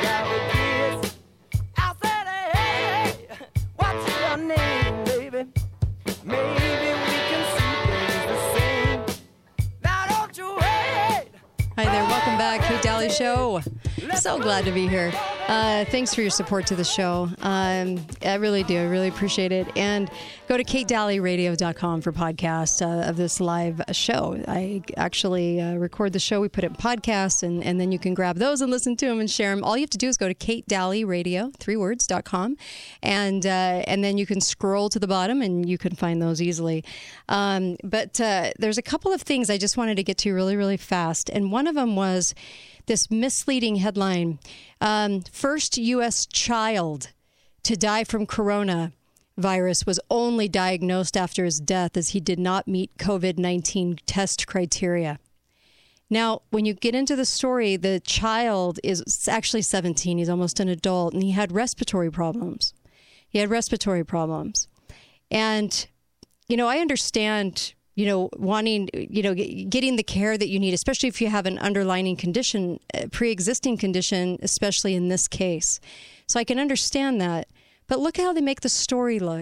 Hi there, welcome back, Kate Daly Show. So glad to be here. Uh, thanks for your support to the show. Um, I really do. I really appreciate it. And go to kate daly radio dot com for podcasts uh, of this live show. I actually uh, record the show. We put it in podcasts, and, and then you can grab those and listen to them and share them. All you have to do is go to kate daly radio, three words, dot com, and, uh, and then you can scroll to the bottom and you can find those easily. Um, but uh, there's a couple of things I just wanted to get to really, really fast. And one of them was this misleading headline. Um, first U S child to die from coronavirus was only diagnosed after his death as he did not meet covid nineteen test criteria. Now, when you get into the story, the child is actually seventeen. He's almost an adult, and he had respiratory problems. He had respiratory problems. And, you know, I understand, you know, wanting, you know, getting the care that you need, especially if you have an underlying condition, pre-existing condition, especially in this case. So I can understand that. But look how they make the story look.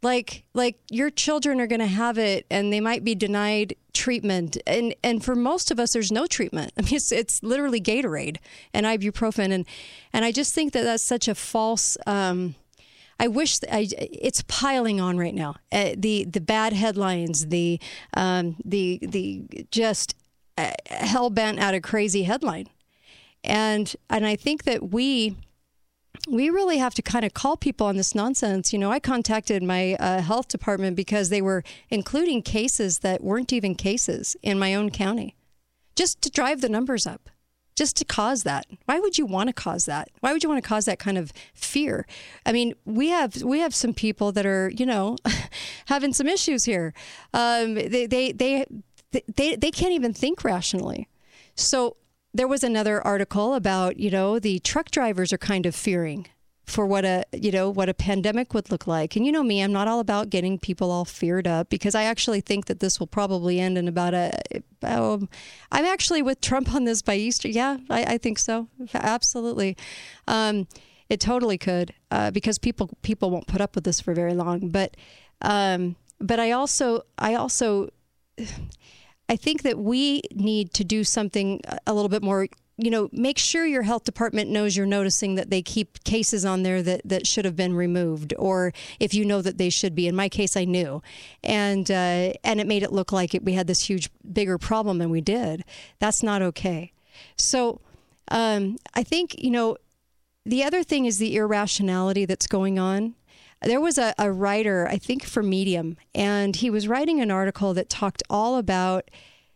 Like, like your children are going to have it and they might be denied treatment. And, and for most of us, there's no treatment. I mean, it's, it's literally Gatorade and ibuprofen. And, and I just think that that's such a false, um, I wish th- I, it's piling on right now. Uh, the, the bad headlines, the, um, the, the just uh, hell bent out of crazy headline. And, and I think that we, we really have to kind of call people on this nonsense. You know, I contacted my uh, health department because they were including cases that weren't even cases in my own county, just to drive the numbers up, just to cause that. Why would you want to cause that? Why would you want to cause that kind of fear? I mean, we have we have some people that are, you know, having some issues here. Um, they, they they they they can't even think rationally. So there was another article about, you know, the truck drivers are kind of fearing for what a, you know, what a pandemic would look like. And you know me, I'm not all about getting people all feared up because I actually think that this will probably end in about a, um, I'm actually with Trump on this by Easter. Yeah, I, I think so. Absolutely. Um, it totally could uh, because people, people won't put up with this for very long. But, um, but I also, I also, I think that we need to do something a little bit more, you know, make sure your health department knows you're noticing that they keep cases on there that, that should have been removed, or if you know that they should be. In my case, I knew. And uh, and it made it look like it, we had this huge, bigger problem than we did. That's not okay. So um, I think, you know, the other thing is the irrationality that's going on. There was a, a writer, I think for Medium, and he was writing an article that talked all about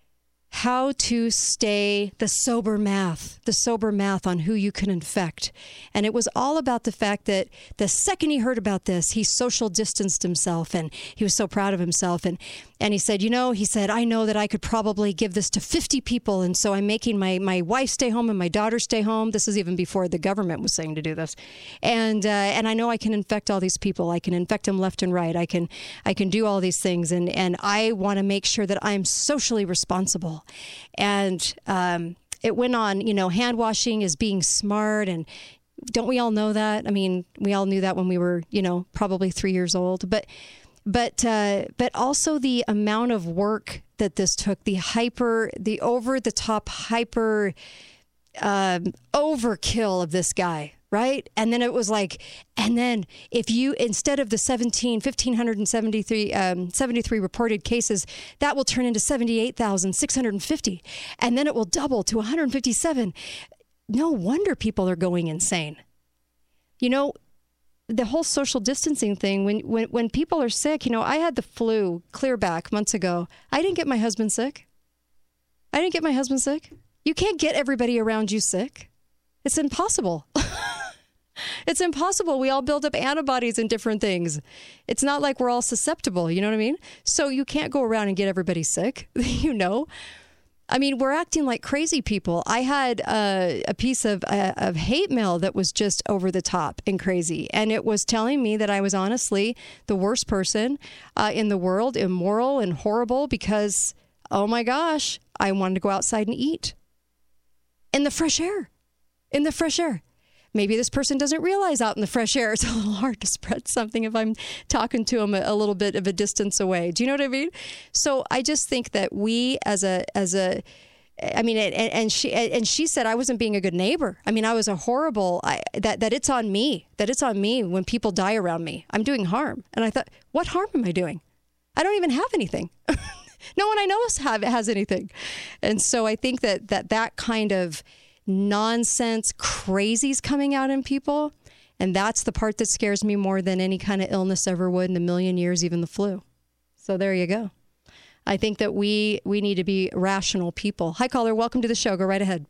how to stay the sober math, the sober math on who you can infect. And it was all about the fact that the second he heard about this, he social distanced himself and he was so proud of himself. And, and he said, you know, he said, I know that I could probably give this to fifty people. And so I'm making my, my wife stay home and my daughter stay home. This is even before the government was saying to do this. And, uh, and I know I can infect all these people. I can infect them left and right. I can, I can do all these things. And, and I want to make sure that I'm socially responsible. And um, it went on, you know, hand washing is being smart. And don't we all know that? I mean, we all knew that when we were, you know, probably three years old. But but uh, but also the amount of work that this took, the hyper, the over the top hyper um, overkill of this guy. Right. And then it was like, and then if you, instead of the seventeen, one thousand five hundred seventy-three, um, seventy-three reported cases, that will turn into seventy-eight thousand six hundred fifty. And then it will double to one hundred fifty-seven. No wonder people are going insane. You know, the whole social distancing thing, when, when, when people are sick, you know, I had the flu clear back months ago. I didn't get my husband sick. I didn't get my husband sick. You can't get everybody around you sick. It's impossible. It's impossible. We all build up antibodies and different things. It's not like we're all susceptible. You know what I mean? So you can't go around and get everybody sick. You know, I mean, we're acting like crazy people. I had uh, a piece of uh, of hate mail that was just over the top and crazy. And it was telling me that I was honestly the worst person uh, in the world, immoral and horrible because, oh my gosh, I wanted to go outside and eat in the fresh air, in the fresh air. Maybe this person doesn't realize out in the fresh air, it's a little hard to spread something if I'm talking to them a, a little bit of a distance away. Do you know what I mean? So I just think that we as a, as a, I mean, and, and she, and she said I wasn't being a good neighbor. I mean, I was a horrible, I, that, that it's on me, that it's on me when people die around me. I'm doing harm. And I thought, what harm am I doing? I don't even have anything. No one I know has, has anything. And so I think that that, that kind of nonsense crazies coming out in people, and that's the part that scares me more than any kind of illness ever would in a million years, even the flu. So there you go. I think that we we need to be rational people. Hi, caller. Welcome to the show. Go right ahead.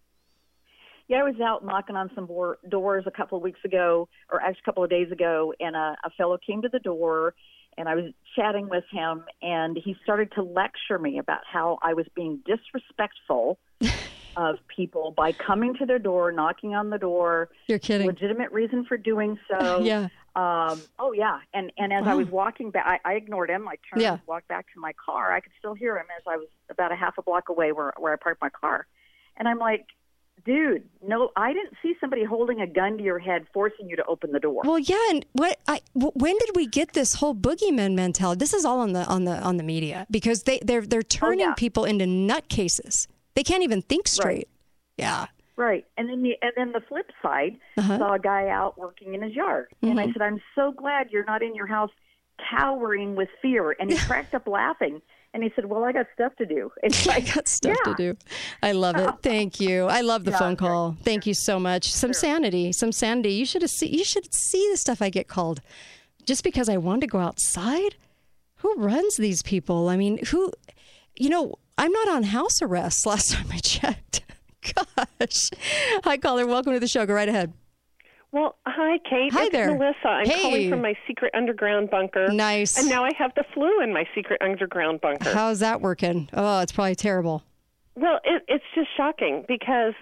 Yeah, I was out knocking on some boor- doors a couple of weeks ago, or actually a couple of days ago, and a, a fellow came to the door, and I was chatting with him, and he started to lecture me about how I was being disrespectful of people by coming to their door, knocking on the door. You're kidding. Legitimate reason for doing so. Yeah. Um, oh, yeah. And and as wow. I was walking back, I, I ignored him. I turned yeah. and walked back to my car. I could still hear him as I was about a half a block away where, where I parked my car. And I'm like, dude, no, I didn't see somebody holding a gun to your head, forcing you to open the door. Well, yeah, and what I w- when did we get this whole boogeyman mentality? This is all on the on the on the media because they they're they're turning oh, yeah. people into nutcases. They can't even think straight. Right. Yeah. Right, and then the and then the flip side, uh-huh. saw a guy out working in his yard, mm-hmm. and I said, "I'm so glad you're not in your house, cowering with fear." And he cracked up laughing. And he said, well, I got stuff to do. It's like, I got stuff yeah. to do. I love it. Thank you. I love the yeah, phone call. Sure. Thank you so much. Some sure. sanity. Some sanity. You should have see, you should see the stuff I get called just because I wanted to go outside. Who runs these people? I mean, who, you know, I'm not on house arrest last time I checked. Gosh. Hi, caller. Welcome to the show. Go right ahead. Well, hi, Kate. Hi it's there. Melissa. I'm hey. calling from my secret underground bunker. Nice. And now I have the flu in my secret underground bunker. How's that working? Oh, it's probably terrible. Well, it, it's just shocking because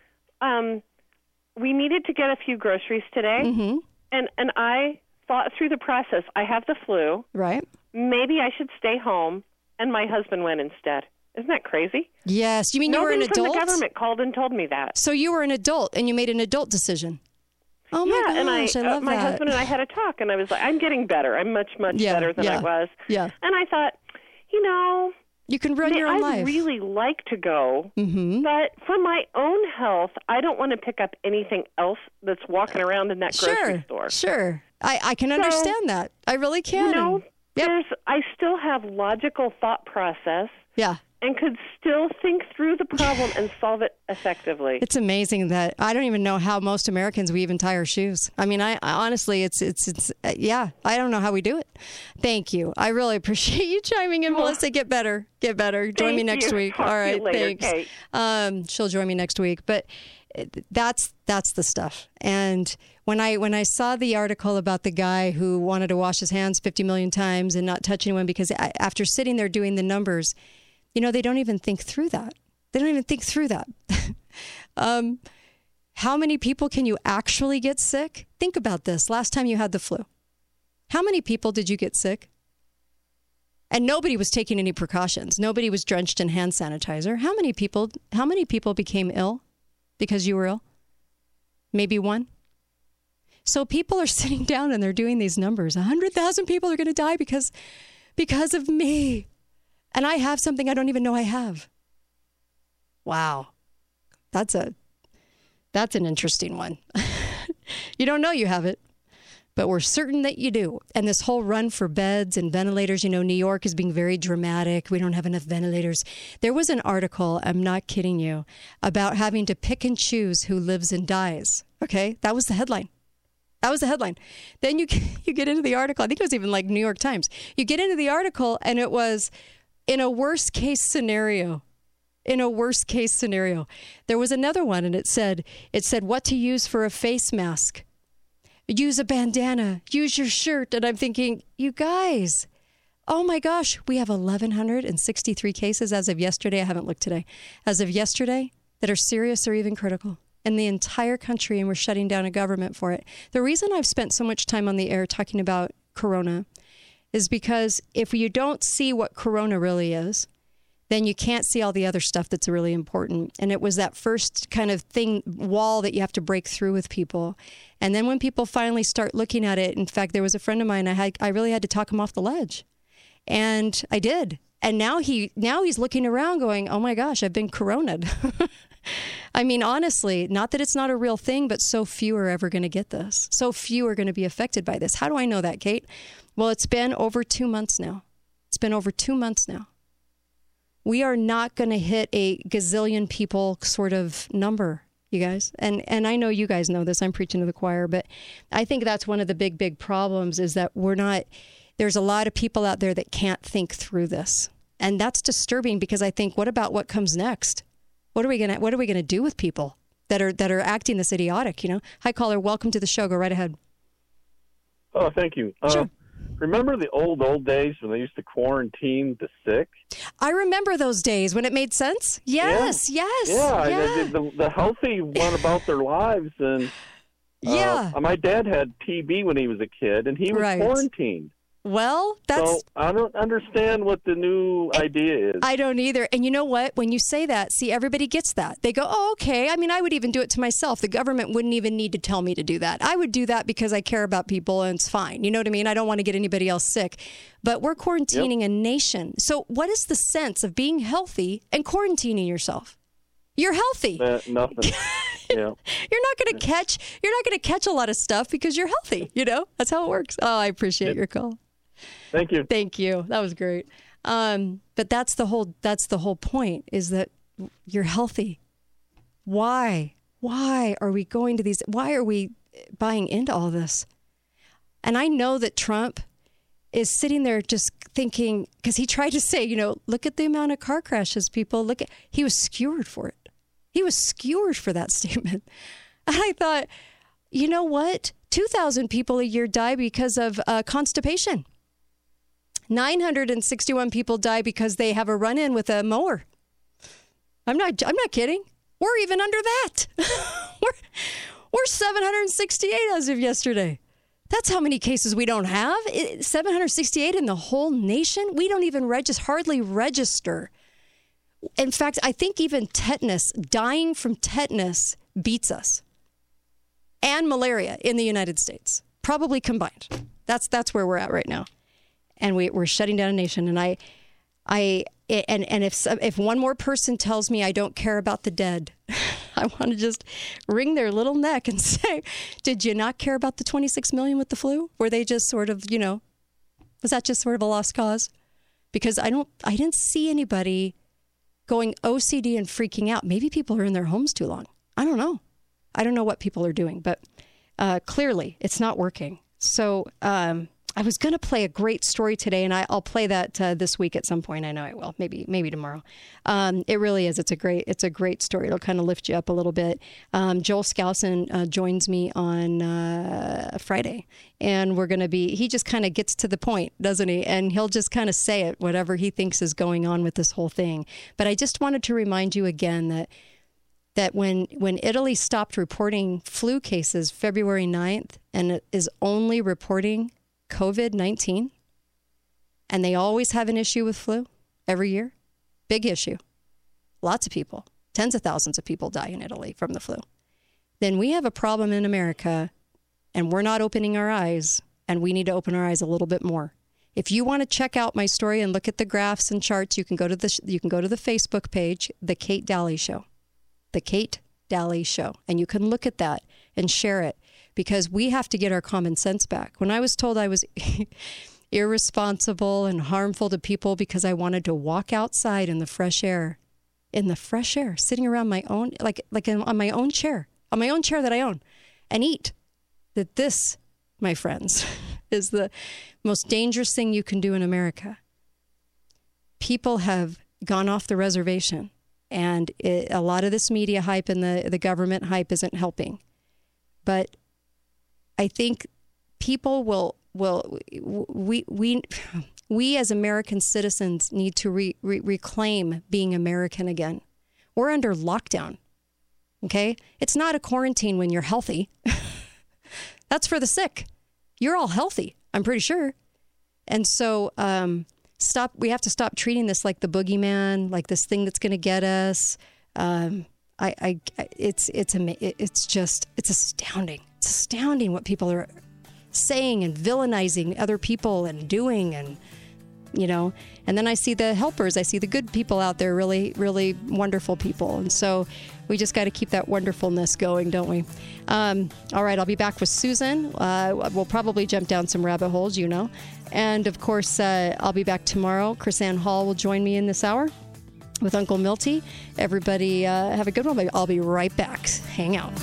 um, we needed to get a few groceries today, mm-hmm. and, and I thought through the process. I have the flu. Right. Maybe I should stay home, and my husband went instead. Isn't that crazy? Yes. You mean Nobody you were an adult? from the government called and told me that. So you were an adult, and you made an adult decision. Oh my yeah, gosh, and I, I love uh, my that. husband and I had a talk, and I was like, I'm getting better. I'm much, much yeah, better than yeah, I was. Yeah. And I thought, you know, you can run I mean, your own I'd life. really like to go, mm-hmm. but for my own health, I don't want to pick up anything else that's walking around in that grocery sure, store. Sure, I, I can so, understand that. I really can. You know, yep. there's, I still have logical thought process. Yeah. And could still think through the problem and solve it effectively. It's amazing that I don't even know how most Americans we even tie our shoes. I mean, I, I honestly, it's, it's, it's, uh, yeah, I don't know how we do it. Thank you. I really appreciate you chiming in, well, Melissa. Get better, get better. Join me next you. week. Talk All right, later, thanks. Kate. Um, she'll join me next week, but that's that's the stuff. And when I when I saw the article about the guy who wanted to wash his hands fifty million times and not touch anyone because after sitting there doing the numbers. You know, they don't even think through that. They don't even think through that. um, how many people can you actually get sick? Think about this. Last time you had the flu, how many people did you get sick? And nobody was taking any precautions. Nobody was drenched in hand sanitizer. How many people, how many people became ill because you were ill? Maybe one. So people are sitting down and they're doing these numbers. one hundred thousand people are going to die because, because of me. And I have something I don't even know I have. Wow. That's a that's an interesting one. You don't know you have it, but we're certain that you do. And this whole run for beds and ventilators, you know, New York is being very dramatic. We don't have enough ventilators. There was an article, I'm not kidding you, about having to pick and choose who lives and dies. Okay? That was the headline. That was the headline. Then you you get into the article. I think it was even like New York Times. You get into the article and it was in a worst case scenario, in a worst case scenario, there was another one and it said, it said what to use for a face mask. Use a bandana, use your shirt. And I'm thinking, you guys, oh my gosh, we have one thousand one hundred sixty-three cases as of yesterday. I haven't looked today. As of yesterday that are serious or even critical in the entire country. And we're shutting down a government for it. The reason I've spent so much time on the air talking about Corona is because if you don't see what Corona really is, then you can't see all the other stuff that's really important. And it was that first kind of thing, wall that you have to break through with people. And then when people finally start looking at it, in fact, there was a friend of mine, I had, I really had to talk him off the ledge. And I did. And now he, now he's looking around going, oh my gosh, I've been corona'd. I mean, honestly, not that it's not a real thing, but so few are ever going to get this. So few are going to be affected by this. How do I know that, Kate? Well, it's been over two months now. It's been over two months now. We are not going to hit a gazillion people sort of number, you guys. And and I know you guys know this. I'm preaching to the choir. But I think that's one of the big, big problems is that we're not, there's a lot of people out there that can't think through this. And that's disturbing because I think, what about what comes next? What are we going to, what are we going to do with people that are, that are acting this idiotic, you know? Hi, caller. Welcome to the show. Go right ahead. Oh, thank you. Sure. Uh, remember the old, old days when they used to quarantine the sick? I remember those days when it made sense. Yes, yeah. yes. Yeah, yeah. The, the, the healthy went about their lives. And yeah. uh, my dad had T B when he was a kid, and he was right. quarantined. Well, that's... So I don't understand what the new idea is. I don't either. And you know what? When you say that, see, everybody gets that. They go, oh, okay. I mean, I would even do it to myself. The government wouldn't even need to tell me to do that. I would do that because I care about people and it's fine. You know what I mean? I don't want to get anybody else sick. But we're quarantining yep. a nation. So what is the sense of being healthy and quarantining yourself? You're healthy. Uh, nothing. Yeah. You're not going to catch, you're not going to catch a lot of stuff because you're healthy. You know, that's how it works. Oh, I appreciate yep. your call. Thank you. Thank you. That was great. Um, but that's the whole, that's the whole point, is that you're healthy. Why? Why are we going to these, why are we buying into all this? And I know that Trump is sitting there just thinking, because he tried to say, you know, look at the amount of car crashes, people, look at, he was skewered for it. He was skewered for that statement. And I thought, you know what? two thousand people a year die because of uh, constipation. nine hundred sixty-one people die because they have a run-in with a mower. I'm not, I'm not kidding. We're even under that. we're, we're seven hundred sixty-eight as of yesterday. That's how many cases we don't have. seven hundred sixty-eight in the whole nation. We don't even register, hardly register. In fact, I think even tetanus, dying from tetanus beats us. And malaria in the United States, probably combined. That's that's where we're at right now. And we, we're shutting down a nation. And I, I, and and if if one more person tells me I don't care about the dead, I want to just wring their little neck and say, did you not care about the twenty-six million with the flu? Were they just sort of, you know, was that just sort of a lost cause? Because I don't, I didn't see anybody going O C D and freaking out. Maybe people are in their homes too long. I don't know. I don't know what people are doing, but uh, clearly it's not working. So um, I was going to play a great story today, and I, I'll play that uh, this week at some point. I know I will. Maybe maybe tomorrow. Um, it really is. It's a great it's a great story. It'll kind of lift you up a little bit. Um, Joel Skousen uh, joins me on uh, Friday, and we're going to be. He just kind of gets to the point, doesn't he? And he'll just kind of say it, whatever he thinks is going on with this whole thing. But I just wanted to remind you again that. that when, when Italy stopped reporting flu cases February ninth and is only reporting COVID nineteen, and they always have an issue with flu every year, big issue. Lots of people, tens of thousands of people die in Italy from the flu. Then we have a problem in America, and we're not opening our eyes, and we need to open our eyes a little bit more. If you want to check out my story and look at the graphs and charts, you can go to the you can go to the Facebook page, The Kate Daly Show. The Kate Daly Show. And you can look at that and share it, because we have to get our common sense back. When I was told I was irresponsible and harmful to people because I wanted to walk outside in the fresh air, in the fresh air, sitting around my own, like, like on my own chair, on my own chair that I own, and eat, that this, my friends, is the most dangerous thing you can do in America. People have gone off the reservation. And it, a lot of this media hype and the, the government hype isn't helping. But I think people will, will we, we, we as American citizens need to re, re, reclaim being American again. We're under lockdown, okay? It's not a quarantine when you're healthy. That's for the sick. You're all healthy, I'm pretty sure. And so... Um, Stop. We have to stop treating this like the boogeyman, like this thing that's going to get us. Um, I, I, it's, it's, it's just, it's astounding. It's astounding what people are saying and villainizing other people and doing, and you know. And then I see the helpers. I see the good people out there, really, really wonderful people. And so we just got to keep that wonderfulness going, don't we? Um, all right, I'll be back with Susan. Uh, we'll probably jump down some rabbit holes, you know. And, of course, uh, I'll be back tomorrow. Chris-Ann Hall will join me in this hour with Uncle Milty. Everybody uh, have a good one. I'll be right back. Hang out.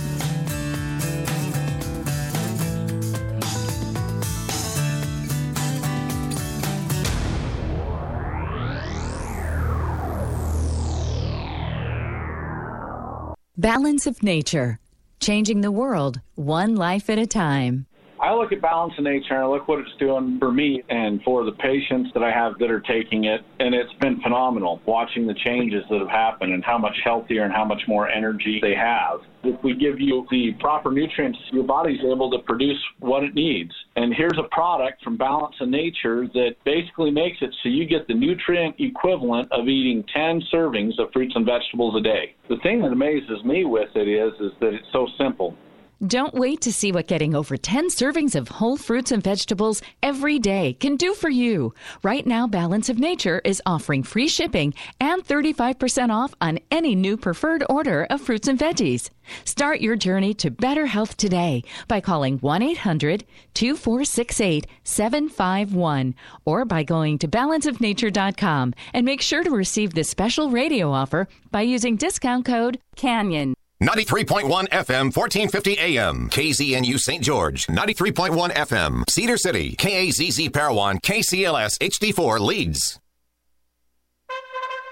Balance of Nature. Changing the world, one life at a time. I look at Balance of Nature and I look what it's doing for me and for the patients that I have that are taking it, and it's been phenomenal watching the changes that have happened and how much healthier and how much more energy they have. If we give you the proper nutrients, your body's able to produce what it needs. And here's a product from Balance of Nature that basically makes it so you get the nutrient equivalent of eating ten servings of fruits and vegetables a day. The thing that amazes me with it is, is that it's so simple. Don't wait to see what getting over ten servings of whole fruits and vegetables every day can do for you. Right now, Balance of Nature is offering free shipping and thirty-five percent off on any new preferred order of fruits and veggies. Start your journey to better health today by calling one eight hundred two four six eight seven five one or by going to balance of nature dot com and make sure to receive this special radio offer by using discount code CANYON. ninety-three point one F M, fourteen fifty A M, K Z N U Saint George, ninety-three point one F M, Cedar City, K A Z Z Parowan, K C L S H D four Leeds.